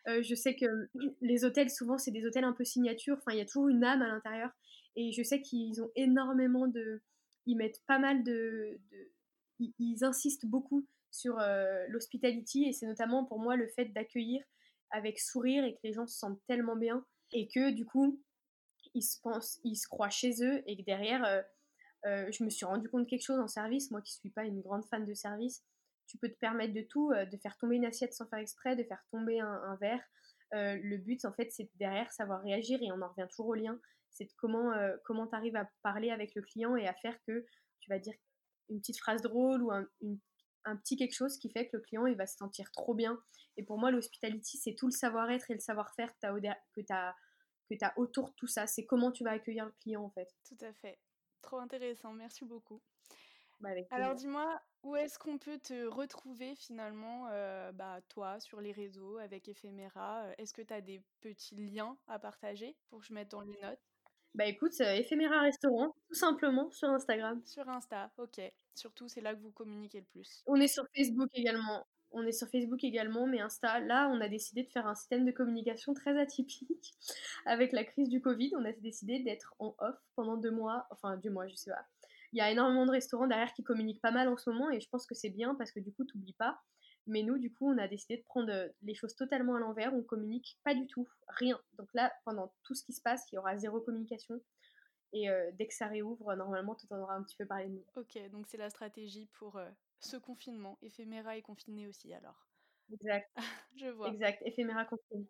Euh, je sais que les hôtels, souvent, c'est des hôtels un peu signature. Enfin, il y a toujours une âme à l'intérieur. Et je sais qu'ils ont énormément de... Ils mettent pas mal de... de... Ils, ils insistent beaucoup sur euh, l'hospitality. Et c'est notamment pour moi le fait d'accueillir avec sourire et que les gens se sentent tellement bien. Et que du coup, ils se pensent, ils se croient chez eux. Et que derrière, euh, euh, je me suis rendu compte de quelque chose en service. Moi qui suis pas une grande fan de service, tu peux te permettre de tout, euh, de faire tomber une assiette sans faire exprès, de faire tomber un, un verre. Euh, le but, en fait, c'est derrière savoir réagir et on en revient toujours au lien. C'est de comment euh, comment tu arrives à parler avec le client et à faire que tu vas dire une petite phrase drôle ou un, une, un petit quelque chose qui fait que le client il va se sentir trop bien. Et pour moi, l'hospitality, c'est tout le savoir-être et le savoir-faire que tu as que t'as, que t'as autour de tout ça. C'est comment tu vas accueillir le client, en fait. Tout à fait. Trop intéressant, merci beaucoup. Bah, avec Alors plaisir. dis-moi, où est-ce qu'on peut te retrouver finalement, euh, bah, toi, sur les réseaux, avec Ephéméra? Euh, Est-ce que tu as des petits liens à partager pour que je mette dans les notes? Bah écoute, euh, Ephéméra Restaurant, tout simplement, sur Instagram. Sur Insta, ok. Surtout, c'est là que vous communiquez le plus. On est sur Facebook également. On est sur Facebook également, mais Insta, là, on a décidé de faire un système de communication très atypique. Avec la crise du Covid, on a décidé d'être en off pendant deux mois, enfin deux mois, je sais pas. Il y a énormément de restaurants derrière qui communiquent pas mal en ce moment, et je pense que c'est bien parce que du coup, t'oublies pas. Mais nous, du coup, on a décidé de prendre euh, les choses totalement à l'envers. On communique pas du tout, rien. Donc là, pendant tout ce qui se passe, il y aura zéro communication. Et euh, dès que ça réouvre, normalement, tu en auras un petit peu parlé de nous. Ok, donc c'est la stratégie pour euh, ce confinement. Ephéméra est confiné aussi alors. Exact, Je vois, exact. Éphéméra confine.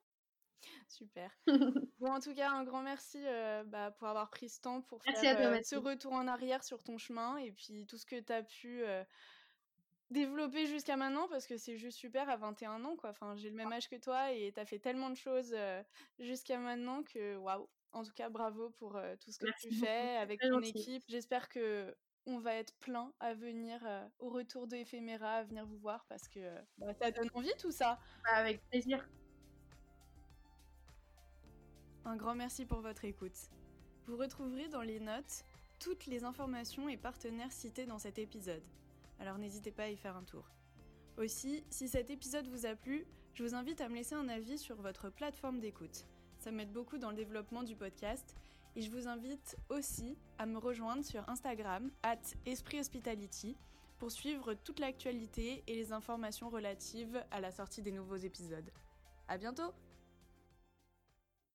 super. Bon, en tout cas, un grand merci euh, bah, pour avoir pris ce temps pour Merci faire à toi, euh, ce Mathilde. retour en arrière sur ton chemin et puis tout ce que tu as pu euh, développer jusqu'à maintenant parce que c'est juste super à vingt et un ans, quoi. Enfin, j'ai le même âge que toi et tu as fait tellement de choses euh, jusqu'à maintenant que waouh. En tout cas, bravo pour euh, tout ce que Merci tu beaucoup, fais c'est avec très ton gentil. équipe. J'espère que on va être plein à venir euh, au retour de Ephéméra, à venir vous voir parce que euh, bah, ça donne envie tout ça. Bah, avec plaisir. Un grand merci pour votre écoute. Vous retrouverez dans les notes toutes les informations et partenaires cités dans cet épisode. Alors n'hésitez pas à y faire un tour. Aussi, si cet épisode vous a plu, je vous invite à me laisser un avis sur votre plateforme d'écoute. Ça m'aide beaucoup dans le développement du podcast et je vous invite aussi à me rejoindre sur Instagram arobase esprit hospitality pour suivre toute l'actualité et les informations relatives à la sortie des nouveaux épisodes. À bientôt!